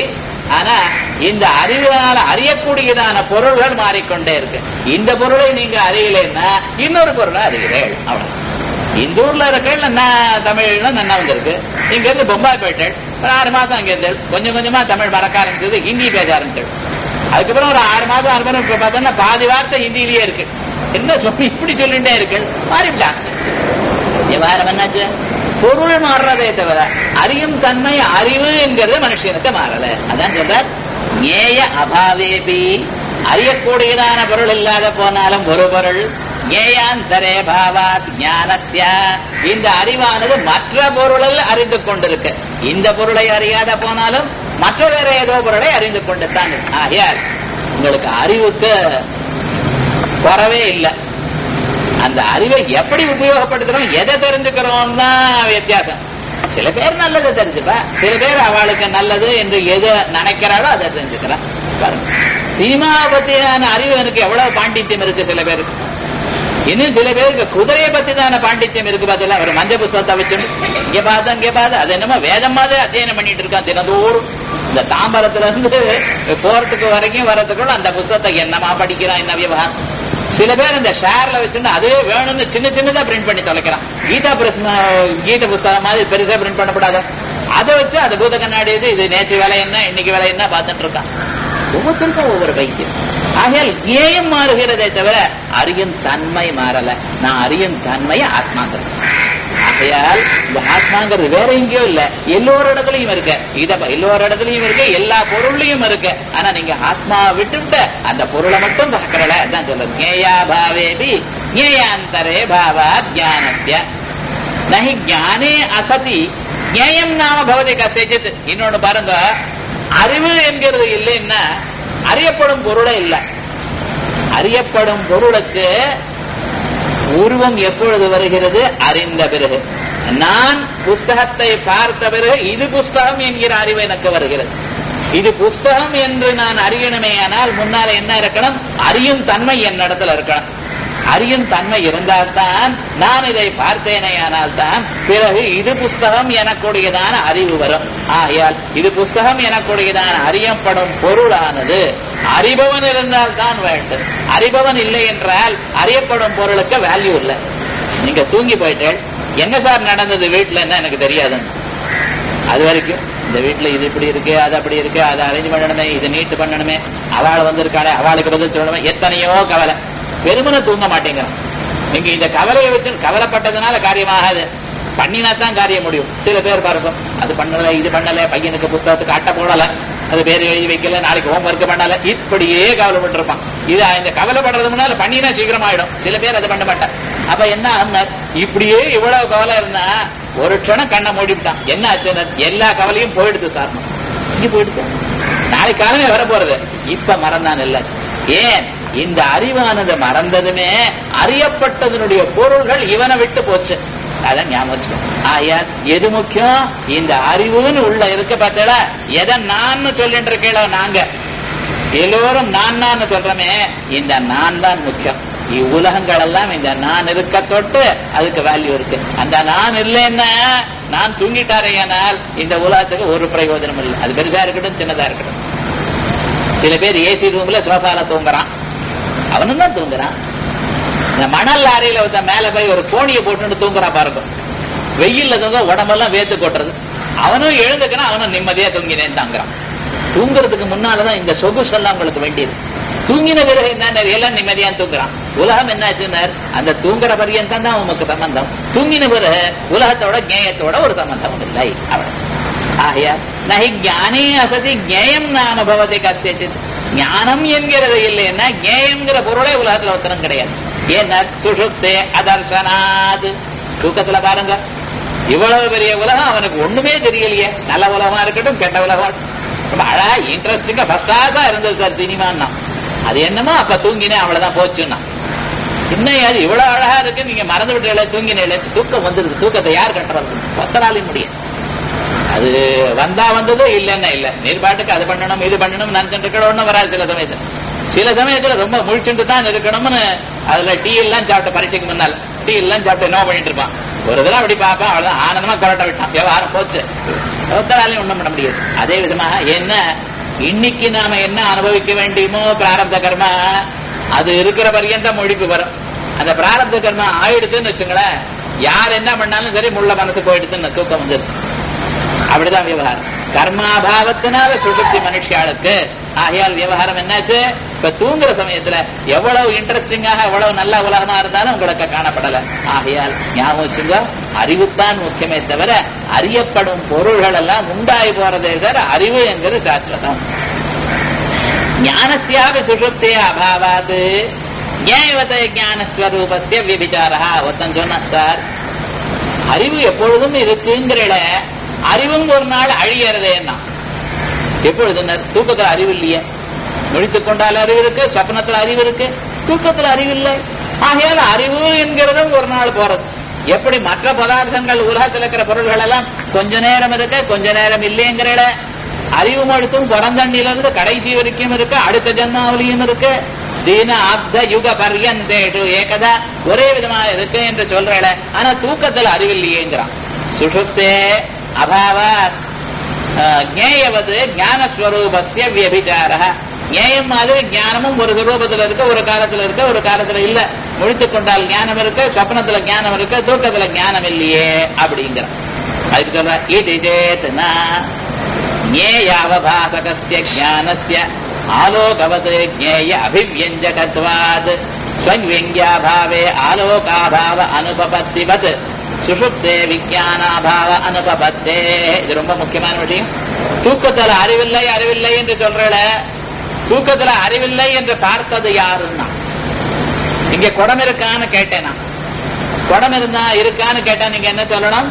ஆனா இந்த அறிவினால அறியக்கூடியதான பொருள்கள் மாறிக்கொண்டே இருக்கு. இந்த பொருளை நீங்க அறியலைன்னா இன்னொரு பொருளை அறிகிறேன். அவ்வளவு. இந்த ஊர்ல இருக்க நான் தமிழ்ல நன்னா வந்திருக்கு. இங்க இருந்து பொம்பாய் போயிட்டேன். ஒரு ஆறு மாசம் அங்க இருந்தேன். கொஞ்சம் கொஞ்சமா தமிழ் மறக்க ஆரம்பிச்சது, ஹிந்தி பேச ஆரம்பிச்சது. அதுக்கப்புறம் ஒரு ஆறு மாசம் ஆறு மாதம் பார்த்தோம்னா பாதி வார்த்தை ஹிந்திலேயே இருக்கு. என்ன சொல்லி இப்படி சொல்லிட்டே இருக்கு, மாறிவிட்டான். விவகாரம் என்னாச்சு? பொருள் மாறுறதே தவிர அறியும் தன்மை அறிவு என்கிறது மனுஷனுக்கு மாறல. அதான் சொல்ற ஏய அபாவேபி, அறியக்கூடியதான பொருள் இல்லாத போனாலும் ஒரு பொருள் ஏயாந்தரே பாவாத் ஞானஸ்ய, இந்த அறிவானது மற்ற பொருளில் அறிந்து கொண்டிருக்கு. இந்த பொருளை அறியாத போனாலும் மற்ற வேற ஏதோ பொருளை அறிந்து கொண்டுத்தான். ஆகையால் உங்களுக்கு அறிவுக்கு குறவே இல்லை. அந்த அறிவை எப்படி உபயோகப்படுத்துறோம், எதை தெரிஞ்சுக்கிறோம் தான் வித்தியாசம். சில பேர் நல்லதை தெரிஞ்சுப்பா, சில பேர் அவளுக்கு நல்லது என்று எது நினைக்கிறாளோ அதை தெரிஞ்சுக்கிறான். சினிமா பத்தியான அறிவு எனக்கு எவ்வளவு பாண்டித்யம் இருக்கு சில பேருக்கு. இன்னும் சில பேருக்கு குதிரையை பத்தி தான பாண்டித்யம் இருக்கு. பார்த்தீங்களா, ஒரு மஞ்சள் புஸ்தகத்தை வச்சு இங்க பார்த்து அங்கே பார்த்து அது என்னமோ வேதம் மாதிரி அத்தியனம் பண்ணிட்டு இருக்கான் தினந்தோறும். இந்த தாம்பரத்துல இருந்து போர்ட்டுக்கு வரைக்கும் வர்றதுக்குள்ள அந்த புஸ்தகத்தை என்னமா படிக்கிறான், என்ன விவகாரம். சில பேர் இந்த ஷேர்ல வச்சுன்னு அதே வேணும்னு சின்ன சின்னதா பிரிண்ட் பண்ணி தொலைக்கிறான். கீதா பிரஸ்ன கீத புஸ்தகம் மாதிரி பெருசா பிரிண்ட் பண்ணப்படாத அதை வச்சு அது பூத கண்ணாடி இது நேற்று வேலை என்ன இன்னைக்கு வேலை என்ன பார்த்துட்டு இருக்கான். ஒவ்வொருத்தருக்கும் ஒவ்வொரு பைத்தியம். ஆகையால் ஏயம் மாறுகிறதே தவிர அறியும் தன்மை மாறல. நான் அறியும் தன்மையை ஆத்மாங்கிறது. ஆகையால் இந்த ஆத்மாங்கிறது வேற எங்கேயோ இல்ல, எல்லோரு இடத்துலயும் இருக்க. இத எல்லோரு இடத்துலயும் இருக்க, எல்லா பொருள்லயும் இருக்க. ஆனா நீங்க ஆத்மா விட்டுவிட்ட அந்த பொருளை மட்டும் பார்க்கறல. அதான் சொல்றது ஞேயா பாவேபி ஞேயாந்தரே பாவா ஞானத்ய நஹி ஞானே அசதி ஞேயம் நாம பவதி கசேஜித். இன்னொன்னு பாருங்க, அறிவு என்கிறது இல்லைன்னா அறியப்படும் பொருளே இல்லை. அறியப்படும் பொருளுக்கு உருவம் எப்பொழுது வருகிறது? அறிந்த பிறகு. நான் புஸ்தகத்தை பார்த்த பிறகு இது புஸ்தகம் என்கிற அறிவு எனக்கு வருகிறது. இது புஸ்தகம் என்று நான் அறியணுமே ஆனால் முன்னால என்ன இருக்கணும்? அறியும் தன்மை என்னிடத்துல இருக்கணும். அறியும் தன்மை இருந்தால்தான் நான் இதை பார்த்தேனே ஆனால் தான் பிறகு இது புஸ்தகம் எனக்கூடியதான அறிவு வரும். ஆகையால் இது புஸ்தகம் எனக்கூடியதான அறியப்படும் பொருளானது அறிபவன் இருந்தால் தான் வேண்டும். அறிபவன் இல்லை என்றால் அறியப்படும் பொருளுக்கு வேல்யூ இல்லை. நீங்க தூங்கி போயிட்டேன், என்ன சார் நடந்தது வீட்டுல என்ன எனக்கு தெரியாதுன்னு. அது வரைக்கும் இந்த வீட்டுல இது இப்படி இருக்கு, அது அப்படி இருக்கு, அதை அரேஞ்ச் பண்ணணுமே, இது நீட்டு பண்ணணுமே, அவள் வந்திருக்காளே அவளுக்கு பதில் சொல்லணுமே, எத்தனையோ கவலை. பெருமனை தூங்க மாட்டேங்கிறான். நீங்க இந்த கவலையை வச்சு கவலைப்பட்டதுனால காரியமாகாது, பண்ணினாத்தான் காரியம் முடியும். சில பேர் பாருங்க, அது பண்ணல இது பண்ணல, பையனுக்கு புஸ்தகத்துக்கு அட்டை போடல, அது பேர் எழுதி வைக்கல, நாளைக்கு ஹோம் ஒர்க் பண்ணல, இப்படியே கவலைப்பட்டு இருப்பான். இது இந்த கவலைப்படுறது முன்னால பண்ணினா சீக்கிரம் ஆயிடும். சில பேர் அதை பண்ண மாட்டான். அப்ப என்ன ஆகுனார், இப்படியே இவ்வளவு கவலை இருந்தா ஒரு க்ஷணம் கண்ணை மூடிவிட்டான். என்ன ஆச்சு? எல்லா கவலையும் போயிடுது சார், இங்க போயிடுது, நாளைக்கு காலமே வர போறது, இப்ப மறந்தான் இல்ல. ஏன்? இந்த அறிவானது மறந்ததுமே அறியப்பட்டதனுடைய பொருள்கள் இவனை விட்டு போச்சு. அதான் ஞாபகம். ஆயா எது முக்கியம்? இந்த அறிவுன்னு உள்ள இருக்க பார்த்தா எதை நான் சொல்லிட்டு இருக்கேளோ, நாங்க எல்லோரும் நான் நான் சொல்றமே, இந்த நான் தான் முக்கியம். இவ்வுலகங்கள் எல்லாம் இந்த நான் இருக்க தொட்டு அதுக்கு வேல்யூ இருக்கு. அந்த நான் இல்லைன்னா நான் தூங்கிட்டாரையானால் இந்த உலகத்துக்கு ஒரு பிரயோஜனம் இல்லை. அது பெருசா இருக்கட்டும் சின்னதா இருக்கட்டும். சில பேர் ஏசி ரூம்ல சோஃபால தூங்குறான், அவனும் தான் தூங்குறான். இந்த மணல் அறையில வந்து மேல போய் ஒரு கோணியை போட்டு தூங்குறா பாருங்க, வெயில்ல தூங்க உடம்பெல்லாம் வேத்து கொட்டுறது. அவனும் எழுந்துக்கிறான், அவனும் நிம்மதியா தூங்கினேன் தாங்கிறான். தூங்குறதுக்கு முன்னாலதான் இந்த சொகுசெல்லாம் உங்களுக்கு வேண்டியது. தூங்கின பிறகு என்ன எல்லாம் நிம்மதியா தூங்குறான். உலகம் என்னாச்சுன்னா அந்த தூங்குற பரியந்தான் தான் உனக்கு சம்பந்தம். தூங்கின பிறகு உலகத்தோட ஞேயத்தோட ஒரு சம்பந்தம் இல்லை. அவன் ஆகையா நகி ஞானே அசதி ஞேயம் நாம பவதி கசித். ஞானம் என்கிறது இல்லைன்னா ஞேயம்ங்கிற பொருளே உலகத்துல ஒத்தனம் கிடையாது. ஏன்னா சுஷுப்தே அதர்சனாது. தூக்கத்துல பாருங்க, இவ்வளவு பெரிய உலகம் அவனுக்கு ஒண்ணுமே தெரியலையே. நல்ல உலகமா இருக்கட்டும் கெட்ட உலகம், ரொம்ப அழகா இன்ட்ரெஸ்டிங்கா ஃபர்ஸ்ட் கிளாஸா இருந்தது சார் சினிமான்னா. அது என்னமோ அப்ப தூங்கினேன் அவ்வளவுதான் போச்சுன்னா. இன்னும் அது இவ்வளவு அழகா இருக்கு, நீங்க மறந்து விட்டு தூங்கினேன். தூக்கம் வந்துருது, தூக்கத்தை யார் கட்டுறது? ஒத்தராலையும் முடியும். அது வந்தா வந்தது, இல்லன்னா இல்ல. நீர்பாட்டுக்கு அது பண்ணணும் இது பண்ணணும் நினைச்சுட்டு இருக்கணும் வராது. சில சமயத்துல சில சமயத்துல ரொம்ப முழிச்சுட்டு தான் இருக்கணும்னு அதுல டீ எல்லாம் சாப்பிட்ட பரீட்சைக்கு முன்னால் டீ எல்லாம் சாப்பிட்டு என்ன பண்ணிட்டு இருப்பான். ஒரு இதெல்லாம் அப்படி பார்ப்பான், அவ்வளவுதான் ஆனந்தமா கொரட்ட விட்டான், விவகாரம் போச்சு. ஒத்தராலையும் ஒண்ணும் பண்ண முடியாது. அதே விதமாக என்ன இன்னைக்கு நாம என்ன அனுபவிக்க வேண்டியமோ பிராரப்த கர்மா அது இருக்கிற பரியந்தம் ஒழிப்பு வரும். அந்த பிராரப்த கர்மா ஆயிடுதுன்னு வச்சுங்களேன், யார் என்ன பண்ணாலும் சரி முள்ள மனசு போயிடுதுன்னு தூக்கம் வந்துருது. அப்படிதான் விவகாரம். கர்மாபாவத்தினால சுசுப்தி மனுஷியாளுக்கு. ஆகையால் விவகாரம் என்னாச்சு, இப்ப தூங்குற சமயத்துல எவ்வளவு இன்ட்ரெஸ்டிங்காக எவ்வளவு நல்ல உலகமா இருந்தாலும் உங்களுக்கு காணப்படல. ஆகையால் ஞாபகம் வச்சுங்க, அறிவுத்தான் முக்கியமே தவிர அறியப்படும் பொருள்கள் எல்லாம் உண்டாகி போறதே தவிர அறிவு என்கிறது சாஸ்வதம். ஞானஸ்யாபி சுசுப்தே அபாவாது ஞேயவத ஞானஸ்வரூபஸ்ய விபிசாரா. ஒருத்தன் சொன்ன, சார் அறிவு எப்பொழுதும் இருக்குங்கிற அறிவும் ஒரு நாள் அழியறதேன்னா எப்பொழுது? தூக்கத்துல அறிவு இல்லையே. முடித்துக் கொண்டால் அறிவு இருக்கு, சொப்னத்துல அறிவு இருக்கு, தூக்கத்துல அறிவு இல்லை. ஆகையால் அறிவு என்கிறதும் ஒரு நாள் போறது. எப்படி மற்ற பதார்த்தங்கள் உலகத்தில் இருக்கிற பொருள்கள் எல்லாம் கொஞ்ச நேரம் இருக்கு கொஞ்ச நேரம் இல்லைங்கிற அறிவு மழுத்தும் பிறந்தண்ணிலிருந்து கடைசி வரைக்கும் இருக்கு, அடுத்த ஜன்மாவளியும் இருக்கு. தீன ஆப்த யுக பர்யந்தேடு ஏகதா ஒரே விதமா இருக்கு என்று சொல்றேன். ஆனா தூக்கத்துல அறிவில்லையேங்கிறான். சுஷுப்தே அபாவாத் ஞேயவது ஞானஸ்வரூபஸ்ய வியபிசார. ஞேயம் மாதிரி ஞானமும் ஒரு ரூபத்துல இருக்கு, ஒரு காலத்துல இருக்கு, ஒரு காலத்துல இல்ல. முடித்துக் கொண்டால் ஞானம் இருக்கு, சொப்னத்துல ஞானம் இருக்கு, தூக்கத்துல ஞானம் இல்லையே அப்படிங்கிற. அதுக்கு சொல்ற இது சேத்னா ஞேயாவபாசகஸ்ய ஞானஸ்ய ஆலோகவது ஞேய அபிவ்யஞ்சகத்வாத் ஸ்வவ்யங்யாபாவே ஆலோகாபாவ அனுபபத்திவத் சுஷுப்தே விஞ்ஞானாபாவ அனுபபத்தே. இது ரொம்ப முக்கியமான விஷயம். தூக்கத்துல அறிவில்லை அறிவில்லை என்று சொல்றல, தூக்கத்துல அறிவில்லை என்று பார்த்தது யாருன்னா, இங்க குடம் இருக்கான்னு கேட்டேனா, குடம் இருந்தா இருக்கான்னு கேட்டா நீங்க என்ன சொல்லணும்?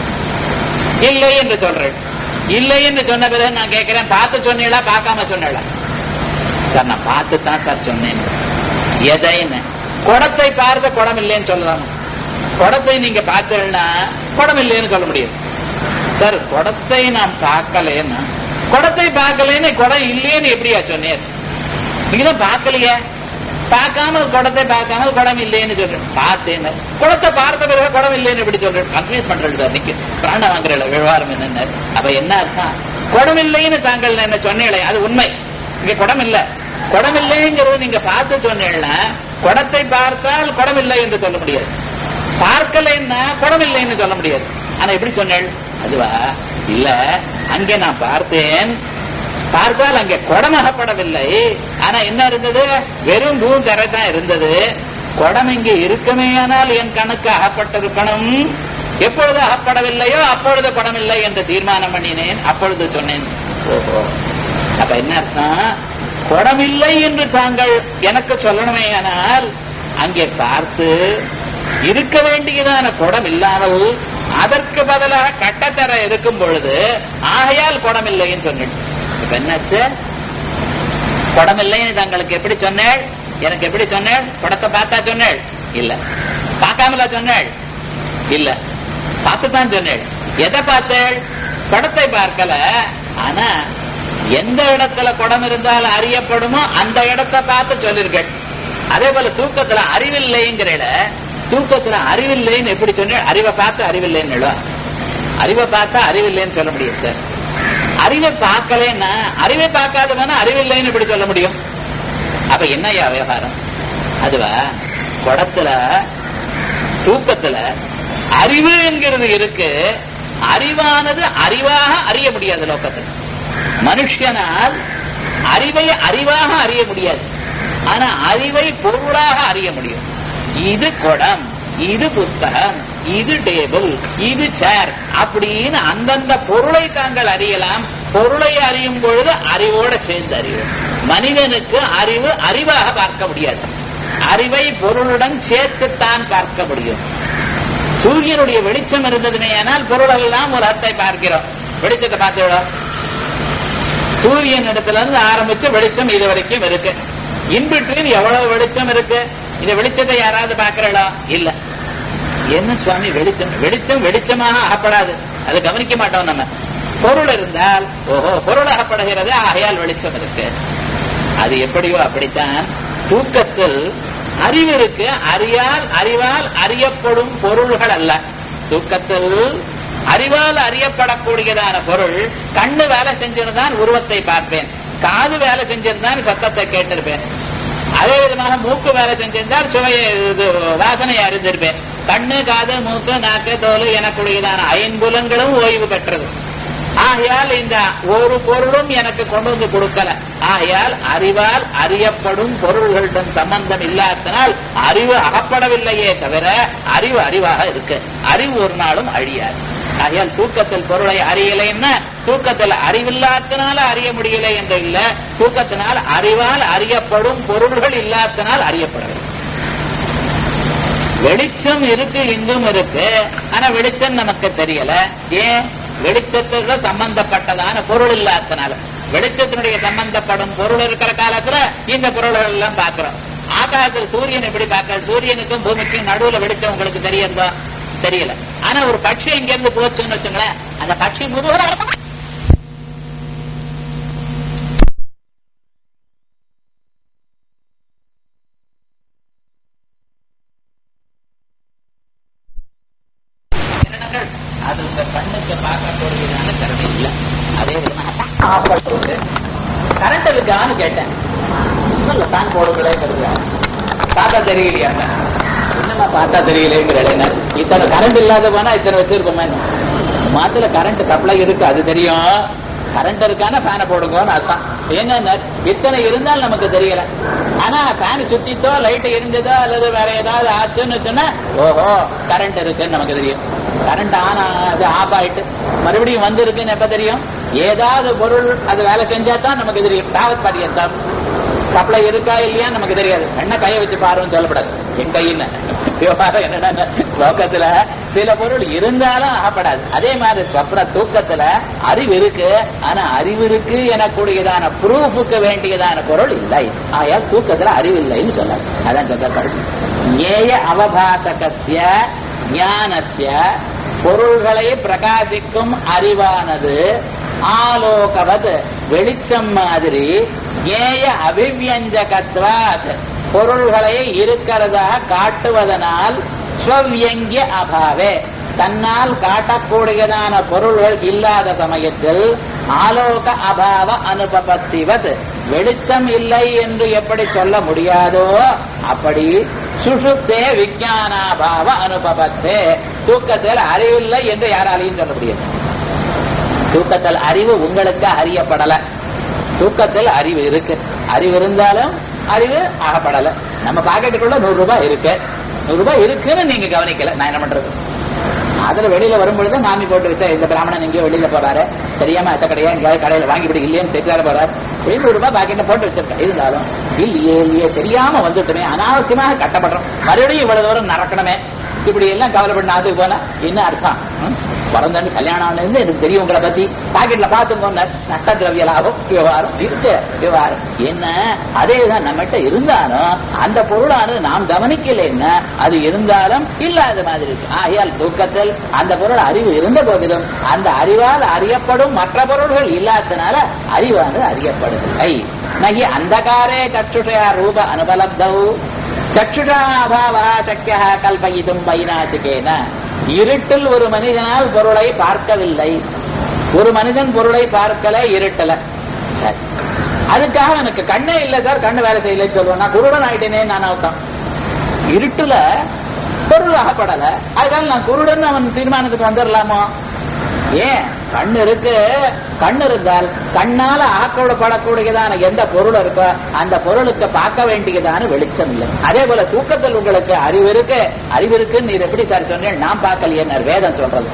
இல்லை என்று சொல்றேன். இல்லை என்று சொன்ன பிறகு நான் கேட்கிறேன், பார்த்து சொன்னீங்களா பார்க்காம சொன்னீங்களா? சார் நான் பார்த்து தான் சார் சொன்னேன். எதைன்னு? குடத்தை பார்த்து குடம் இல்லைன்னு சொல்லலாம். குடத்தை நீங்க பார்த்தீங்கன்னா குடம் இல்லைன்னு சொல்ல முடியாது. சார் குடத்தை நான் பார்க்கலன்னா, குடத்தை பார்க்கலன்னு குடம் இல்லையேன்னு எப்படியா சொன்னேன்? நீங்க தான் பார்க்கலையே, பார்க்காம குடத்தை பார்க்காம குடம் இல்லைன்னு சொல்றேன். பார்த்தேன்னு குடத்தை பார்த்த பிறகு குடம் இல்லைன்னு எப்படி சொல்றேன்? கன்ஃபியூஸ் பண்றது சார். நீங்க பிராண வாங்குற விவகாரம் என்னன்னு. அப்ப என்ன அர்த்தம்? குடம் இல்லைன்னு தாங்கள் என்ன சொன்னீங்களே அது உண்மை. இங்க குடம் இல்ல, குடம் இல்லைங்கிறது நீங்க பார்த்து சொன்னீங்கன்னா குடத்தை பார்த்தால் குடம் இல்லை என்று சொல்ல முடியாது, பார்க்கலைன்னா குடம் இல்லைன்னு சொல்ல முடியாது. ஆனா எப்படி சொன்னேன்? அதுவா இல்ல, அங்கே நான் பார்த்தேன், பார்த்தால் அங்கே குடம் அகப்படவில்லை. ஆனா என்ன இருந்தது? வெறும் பூந்தரை தான் இருந்தது. குடம் இங்கே இருக்குமே, ஆனால் என் கணக்கு அகப்பட்டிருக்கணும். எப்பொழுது அகப்படவில்லையோ அப்பொழுது குடம் இல்லை என்று தீர்மானம் பண்ணினேன். அப்பொழுது சொன்னேன். ஓஹோ, அப்ப என்ன அர்த்தம்? குடமில்லை என்று தாங்கள் எனக்கு சொல்லணுமே, ஆனால் அங்கே பார்த்து இருக்க வேண்டியதான குடம் இல்லாமல் அதற்கு பதிலாக கட்டத்தர இருக்கும் பொழுது ஆகையால் குடம் இல்லைன்னு சொன்னேன். இப்ப என்னாச்சு? குடம் இல்லைன்னு தங்களுக்கு எப்படி சொன்னேள்? எனக்கு எப்படி சொன்னேள்? குடத்தை பார்த்தா சொன்னேள்? இல்ல. பார்க்காமலா சொன்னேள்? இல்ல, பார்த்துதான் சொன்னேள். எதை பார்த்தேள்? குடத்தை பார்க்கல. ஆனா எந்த இடத்துல குடம் இருந்தாலும் அறியப்படுமோ அந்த இடத்தை பார்த்து சொல்லிருக்கேன். அதே போல தூக்கத்துல அறிவில்லைங்கிற, தூக்கத்துல அறிவில்லைன்னு எப்படி சொன்ன? அறிவை பார்த்து அறிவில்லைன்னு, அறிவை பார்த்தா அறிவில்லைன்னு சொல்ல முடியும் சார். அறிவை பார்க்கலன்னா, அறிவை பார்க்காதவனா அறிவில்லைன்னு எப்படி சொல்ல முடியும்? அப்ப என்னையா விவகாரம்? அதுவா குடத்துல தூக்கத்துல அறிவு என்கிறது இருக்கு. அறிவானது அறிவாக அறிய முடியாது. லோகத்தில் மனுஷனால் அறிவை அறிவாக அறிய முடியாது, ஆனா அறிவை பொருளாக அறிய முடியும். இது குடம், இது புஸ்தகம், இது டேபிள், இது சேர் அப்படின்னு அந்தந்த பொருளை தாங்கள் அறியலாம். பொருளை அறியும் பொழுது அறிவோட சேர்ந்து அறிவோம். மனிதனுக்கு அறிவு அறிவாக பார்க்க முடியாது, அறிவை பொருளுடன் சேர்த்துத்தான் பார்க்க முடியும். சூரியனுடைய வெளிச்சம் இருந்ததுமே ஆனால் பொருள் எல்லாம் ஒரு அத்தை பார்க்கிறோம். வெளிச்சத்தை பார்த்துவிடும். சூரியன் இடத்துல இருந்து ஆரம்பிச்சு வெளிச்சம் இது வரைக்கும் இருக்கு. இன்பிட்வீன் எவ்வளவு வெளிச்சம் இருக்கு? இந்த வெளிச்சத்தை யாராவது பார்க்கிறா? இல்ல. என்ன சுவாமி வெளிச்சம்? வெளிச்சம் வெளிச்சமாக அகப்படாது, அது கவனிக்க மாட்டோம் நம்ம. பொருள் இருந்தால் ஓஹோ பொருள் அகப்படுகிறது, ஆகையால் வெளிச்சம் இருக்கு. அது எப்படியோ அப்படித்தான் தூக்கத்தில் அறிவு இருக்கு. அறியால் அறிவால் அறியப்படும் பொருள்கள் அல்ல. தூக்கத்தில் அறிவால் அறியப்படக்கூடியதான பொருள் கண்ணு வேலை செஞ்சுதான் உருவத்தை பார்ப்பேன். காது வேலை செஞ்சிருந்தால் சத்தத்தை கேட்டிருப்பேன். அதே விதமாக மூக்கு வேலை செஞ்சிருந்தால் சுவையை வாசனையை அறிந்திருப்பேன். கண்ணு, காது, மூக்கு, நாக்கு, தோல் எனக்குரியதான ஐம்புலங்களும் ஓய்வு பெற்றது. ஆகையால் இந்த ஒரு பொருளும் எனக்கு கொண்டு வந்து கொடுக்கல. ஆகையால் அறிவால் அறியப்படும் பொருள்களுடன் சம்பந்தம் இல்லாதனால் அறிவு அகப்படவில்லையே தவிர அறிவு அறிவாக இருக்கு. அறிவு ஒரு நாளும் அழியாது. ஆகையால் தூக்கத்தில் பொருளை அறியலைன்னா தூக்கத்தில் அறிவில்லாதனால அறிய முடியலை என்று இல்ல, தூக்கத்தினால் அறிவால் அறியப்படும் பொருள்கள் இல்லாதனால் அறியப்படவில்லை. வெளிச்சம் இருக்கு, இங்கும் இருக்கு, ஆனா வெளிச்சம் நமக்கு தெரியல. ஏன்? வெளிச்சத்துக்கு சம்பந்தப்பட்டதான பொருள் இல்லாதனால. வெளிச்சத்தினுடைய சம்பந்தப்படும் பொருள் இருக்கிற காலத்துல இந்த பொருள்கள் எல்லாம் பார்க்கிறோம். ஆகாசத்தில் சூரியன் எப்படி பார்க்க? சூரியனுக்கும் பூமிக்கும் நடுவுல வெளிச்சம் உங்களுக்கு தெரியறதா? தெரியல. ஆனா ஒரு பட்சி எங்க இருந்து போச்சுன்னு வச்சுங்களேன், அந்த பட்சி முதுகுல அது உங்க கண்ணுக்கு பார்க்கக்கூடியதான திறமை இல்லை. அதே கரண்ட் இருக்கான்னு கேட்டேன். தான் போடுங்களே பார்த்தா தெரியலையா? என்னமா பார்த்தா தெரியலேங்கிறேன். இத்தனை கரண்ட் இல்லாத போனா இத்தனை வச்சிருக்கோமே. மாத்துல கரண்ட் சப்ளை இருக்கு, அது தெரியும். கரண்ட் இருக்கான ஃபேனை போடுங்கன்னு அர்த்தம். என்ன இத்தனை இருந்தாலும் நமக்கு தெரியல. ஆனா ஃபேன் சுத்தித்தோ லைட் இருந்ததோ அல்லது வேற ஏதாவது ஆச்சுன்னு சொன்னா ஓஹோ கரண்ட் இருக்குன்னு நமக்கு தெரியும். கரண்ட் ஆன் அது ஆஃப் ஆயிட்டு மறுபடியும் வந்து இருக்குன்னு எப்ப தெரியும்? ஏதாவது பொருள் அது வேலை செஞ்சா தான் நமக்கு தெரியும். தாவத் பரியந்தம் சப்ளை இருக்கா இல்லையா நமக்கு தெரியாது. என்ன கையை வச்சு பாருன்னு சொல்லப்படாது. என் கையின்னு விவகாரம் என்னன்னா லோகத்துல சில பொருள் இருந்தாலும் ஆகப்படாது. அதே மாதிரி ஸ்வப்ன தூக்கத்துல அறிவு இருக்கு, ஆனா அறிவு இருக்கு எனக்கூடியதான ப்ரூஃபுக்கு வேண்டியதான பொருள் இல்லை. ஆயால் தூக்கத்துல அறிவு இல்லைன்னு சொல்லாது. அதான் சொல்லப்படுது. ஏய அவபாசகஸ்ய ஞானஸ்ய பொருள்களை பிரகாசிக்கும் அறிவானது ஆலோகவத் வெளிச்சம் மாதிரி ஏய அபிவியஞ்சகத்வாத் பொருள்களை இருக்கிறதாக காட்டுவதனால் ஸ்வவ்யங்கிய அபாவே தன்னால் காட்டக்கூடியதான பொருள்கள் இல்லாத சமயத்தில் ஆலோக அபாவ அனுபபத்திவத் வெளிச்சம் இல்லை என்று எப்படி சொல்ல முடியாதோ அப்படி சுஷுப்தே விஞ்ஞானாபாவ அனுபவத்தே தூக்கத்தில் அறிவில்லை என்று யாராலையும் சொல்ல முடியாது. தூக்கத்தில் அறிவு உங்களுக்கு அறியப்படல. தூக்கத்தில் அறிவு இருக்கு. அறிவு இருந்தாலும் அறிவு ஆகப்படல. நம்ம பாக்கெட்டுக்குள்ள நூறு ரூபாய் இருக்கு, நூறு ரூபாய் இருக்குன்னு நீங்க கவனிக்கல. நான் என்ன பண்றது? அதுல வெளியில வரும்பொழுது மாமி போட்டு வச்சா இந்த பிராமணன் எங்கேயோ வெளியில போறாரு, தெரியாம அச்சக்கடையா எங்கேயாவது கடையில வாங்கிவிடு இல்லையன்னு தெரியாத போறாரு. எழுநூறு ரூபாய் பாக்கெட்ல போட்டு வச்சிருக்கேன். இருந்தாலும் இல்லையே இல்லையே தெரியாம வந்துட்டுமே அனாவசியமாக கட்டப்படுறோம். மறுபடியும் இவ்வளவு தூரம் நடக்கணுமே இப்படி எல்லாம் கவலைப்பட அதுக்கு போனா என்ன அர்த்தம்? பிறந்து கல்யாணம் ஆனது எனக்கு தெரியும் உங்களை பத்தி பாக்கெட்ல பார்த்துக்கோங்க. நஷ்ட திரவிய லாபம் விவகாரம் இருக்கு. விவகாரம் என்ன அதேதான் நம்மகிட்ட இருந்தாலும் அந்த பொருளானது நாம் கவனிக்கலைன்னா அது இருந்தாலும் இல்லாத மாதிரி இருக்கு. ஆகையால் தூக்கத்தில் அந்த பொருள் அறிவு இருந்த போதிலும் அந்த அறிவால் அறியப்படும் மற்ற பொருள்கள் இல்லாதனால அறிவானது அறியப்படுவதில்லை. நகி அந்தகாரே சक्षुषया ரூப அனுபலப்தௌ சक्षुषा அபாவா சக்கியா கல்பயிதும் வைநாசிகேன இருட்டில் ஒரு மனிதனால் பொருளை பார்க்கவில்லை. ஒரு மனிதன் பொருளை பார்க்கல இருட்டல. சரி, அதுக்காக எனக்கு கண்ணே இல்லை சார், கண்ணு வேலை செய்யலன்னு சொல்லுவேன். நான் குருடன் ஆயிட்டேனே நான் அர்த்தம். இருட்டுல பொருள் அகப்படல, அதுக்காக நான் குருடன் அவன் தீர்மானத்துக்கு வந்துடலாமோ? ஏன்? கண்ணு இருக்கு. கண்ணு இருந்தால் கண்ணால ஆக்கப்படக்கூடியதான எந்த பொருள் இருக்கோ அந்த பொருளுக்கு பார்க்க வேண்டியதான வெளிச்சம் இல்லை. அதே போல தூக்கத்தில் உங்களுக்கு அறிவு இருக்கு. அறிவு இருக்குன்னு நீர் எப்படி சார் சொன்னேன்? நான் பார்க்கலையே வேதம் சொல்றது.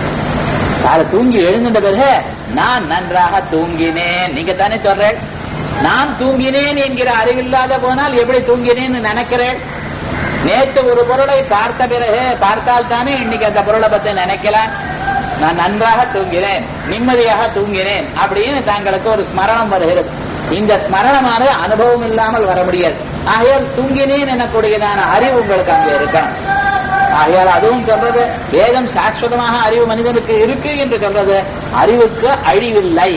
காலை தூங்கி எழுந்த பிறகு நான் நன்றாக தூங்கினேன் நீங்க தானே சொல்றேன். நான் தூங்கினேன் என்கிற அறிவில்லாத போனால் எப்படி தூங்கினேன்னு நினைக்கிறேன்? நேற்று ஒரு பொருளை பார்த்த பிறகு பார்த்தால் தானே இன்னைக்கு அந்த பொருளை பத்தி நினைக்கலாம். நான் நன்றாக தூங்கினேன், நிம்மதியாக தூங்கினேன் அப்படின்னு தாங்களுக்கு ஒரு ஸ்மரணம் வருகிறது. இந்த ஸ்மரணமானது அனுபவம் இல்லாமல் வர முடியாது. ஆகையால் தூங்கினேன் எனக்கூடியதான அறிவு உங்களுக்கு அங்கே இருக்கணும். ஆகையால் அதுவும் சொல்றது வேதம் சாஸ்வதமாக அறிவு மனிதனுக்கு இருக்கு என்று சொல்றது. அறிவுக்கு அழிவில்லை.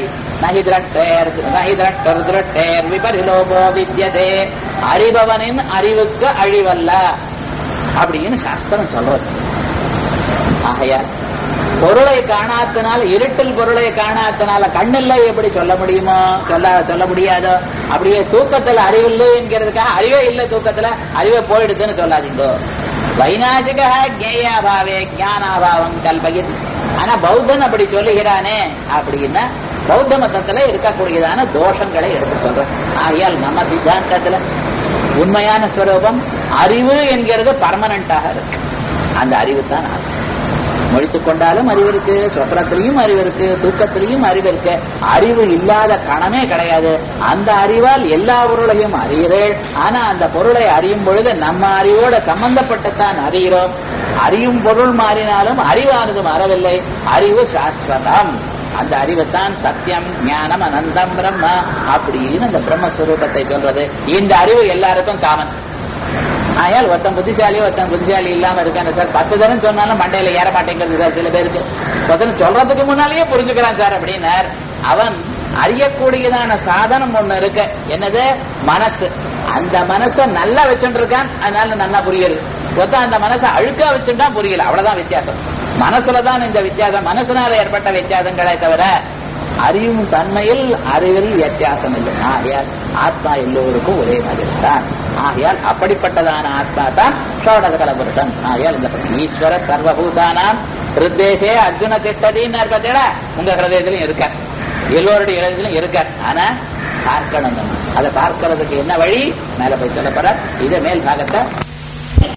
அறிபவனின் அறிவுக்கு அழிவல்ல அப்படின்னு சாஸ்திரம் சொல்றது. ஆகையால் பொருளை காணாதனால, இருட்டில் பொருளை காணாதனால கண்ணில்லை எப்படி சொல்ல முடியுமோ? சொல்ல சொல்ல முடியாதோ? அப்படியே தூக்கத்துல அறிவில்லை என்கிறதுக்காக அறிவே இல்லை, தூக்கத்துல அறிவே போயிடுதுன்னு சொல்லாதீங்கோ. வைநாசிக ஜேயாபாவே ஞானாபாவம் கல்பகித். ஆனா பௌத்தன் அப்படி சொல்லுகிறானே அப்படின்னா பௌத்த மதத்துல இருக்கக்கூடியதான தோஷங்களை எடுத்து சொல்றேன். ஆகையால் நம்ம சித்தாந்தத்துல உண்மையான ஸ்வரூபம் அறிவு என்கிறது பர்மனண்டாக இருக்கு. அந்த அறிவு தான் மொழித்துக் கொண்டாலும் அறிவு இருக்கு, சொப்னத்திலையும் அறிவு இருக்கு, தூக்கத்திலையும் அறிவு இருக்கு. அறிவு இல்லாத கணமே கிடையாது. அந்த அறிவால் எல்லா பொருளையும் அறிகிறேன். ஆனா அந்த பொருளை அறியும் பொழுது நம்ம அறிவோட சம்பந்தப்பட்டுத்தான் அறிகிறோம். அறியும் பொருள் மாறினாலும் அறிவானது மாறவில்லை. அறிவு சாஸ்வதம். அந்த அறிவுத்தான் சத்தியம், ஞானம், அனந்தம், பிரம்ம அப்படின்னு அந்த பிரம்மஸ்வரூபத்தை சொல்றது. இந்த அறிவு எல்லாருக்கும் காமன். ஆயால் ஒருத்தன் புத்திசாலி ஒருத்தன் புத்திசாலி இல்லாம இருக்காங்க சார். பத்து தரம் சொன்னாலும் மண்டையில ஏற மாட்டேங்கிறது சார். சில பேருக்கு ஒருத்தன் சொல்றதுக்கு முன்னாலேயே புரிஞ்சுக்கிறான் சார் அப்படின்னார். அவன் அறியக்கூடியதான சாதனம் ஒண்ணு இருக்கு. என்னது? மனசு. அந்த மனசை நல்லா வச்சுட்டு இருக்கான், அதனால நல்லா புரியுது. ஒருத்தன் அந்த மனசை அழுக்கா வச்சுட்டா புரியல. அவ்வளவுதான் வித்தியாசம். மனசுலதான் இந்த வித்தியாசம். மனசுனால ஏற்பட்ட வித்தியாசங்களே தவிர அறியும் தன்மையில் அறிவில் வித்தியாசம் இல்லை. ஆகையால் ஆத்மா எல்லோருக்கும் ஒரே மாதிரி தான். ஆகையால் அப்படிப்பட்டதான ஆத்மா தான் ஷோடச கலபுருடன். ஆகையால் இந்த ஈஸ்வர சர்வபூதானாம் ஹிருதேசே அர்ஜுன திட்டதின்னு பார்த்தீங்களா? உங்க ஹிருதயத்திலும் இருக்கார், எல்லோருடைய ஹிருதயத்திலும் இருக்கார். ஆனா பார்க்கணும். அதை பார்க்கறதுக்கு என்ன வழி? மேல போய் சொல்ல போற. இதை மேல் பாகத்தை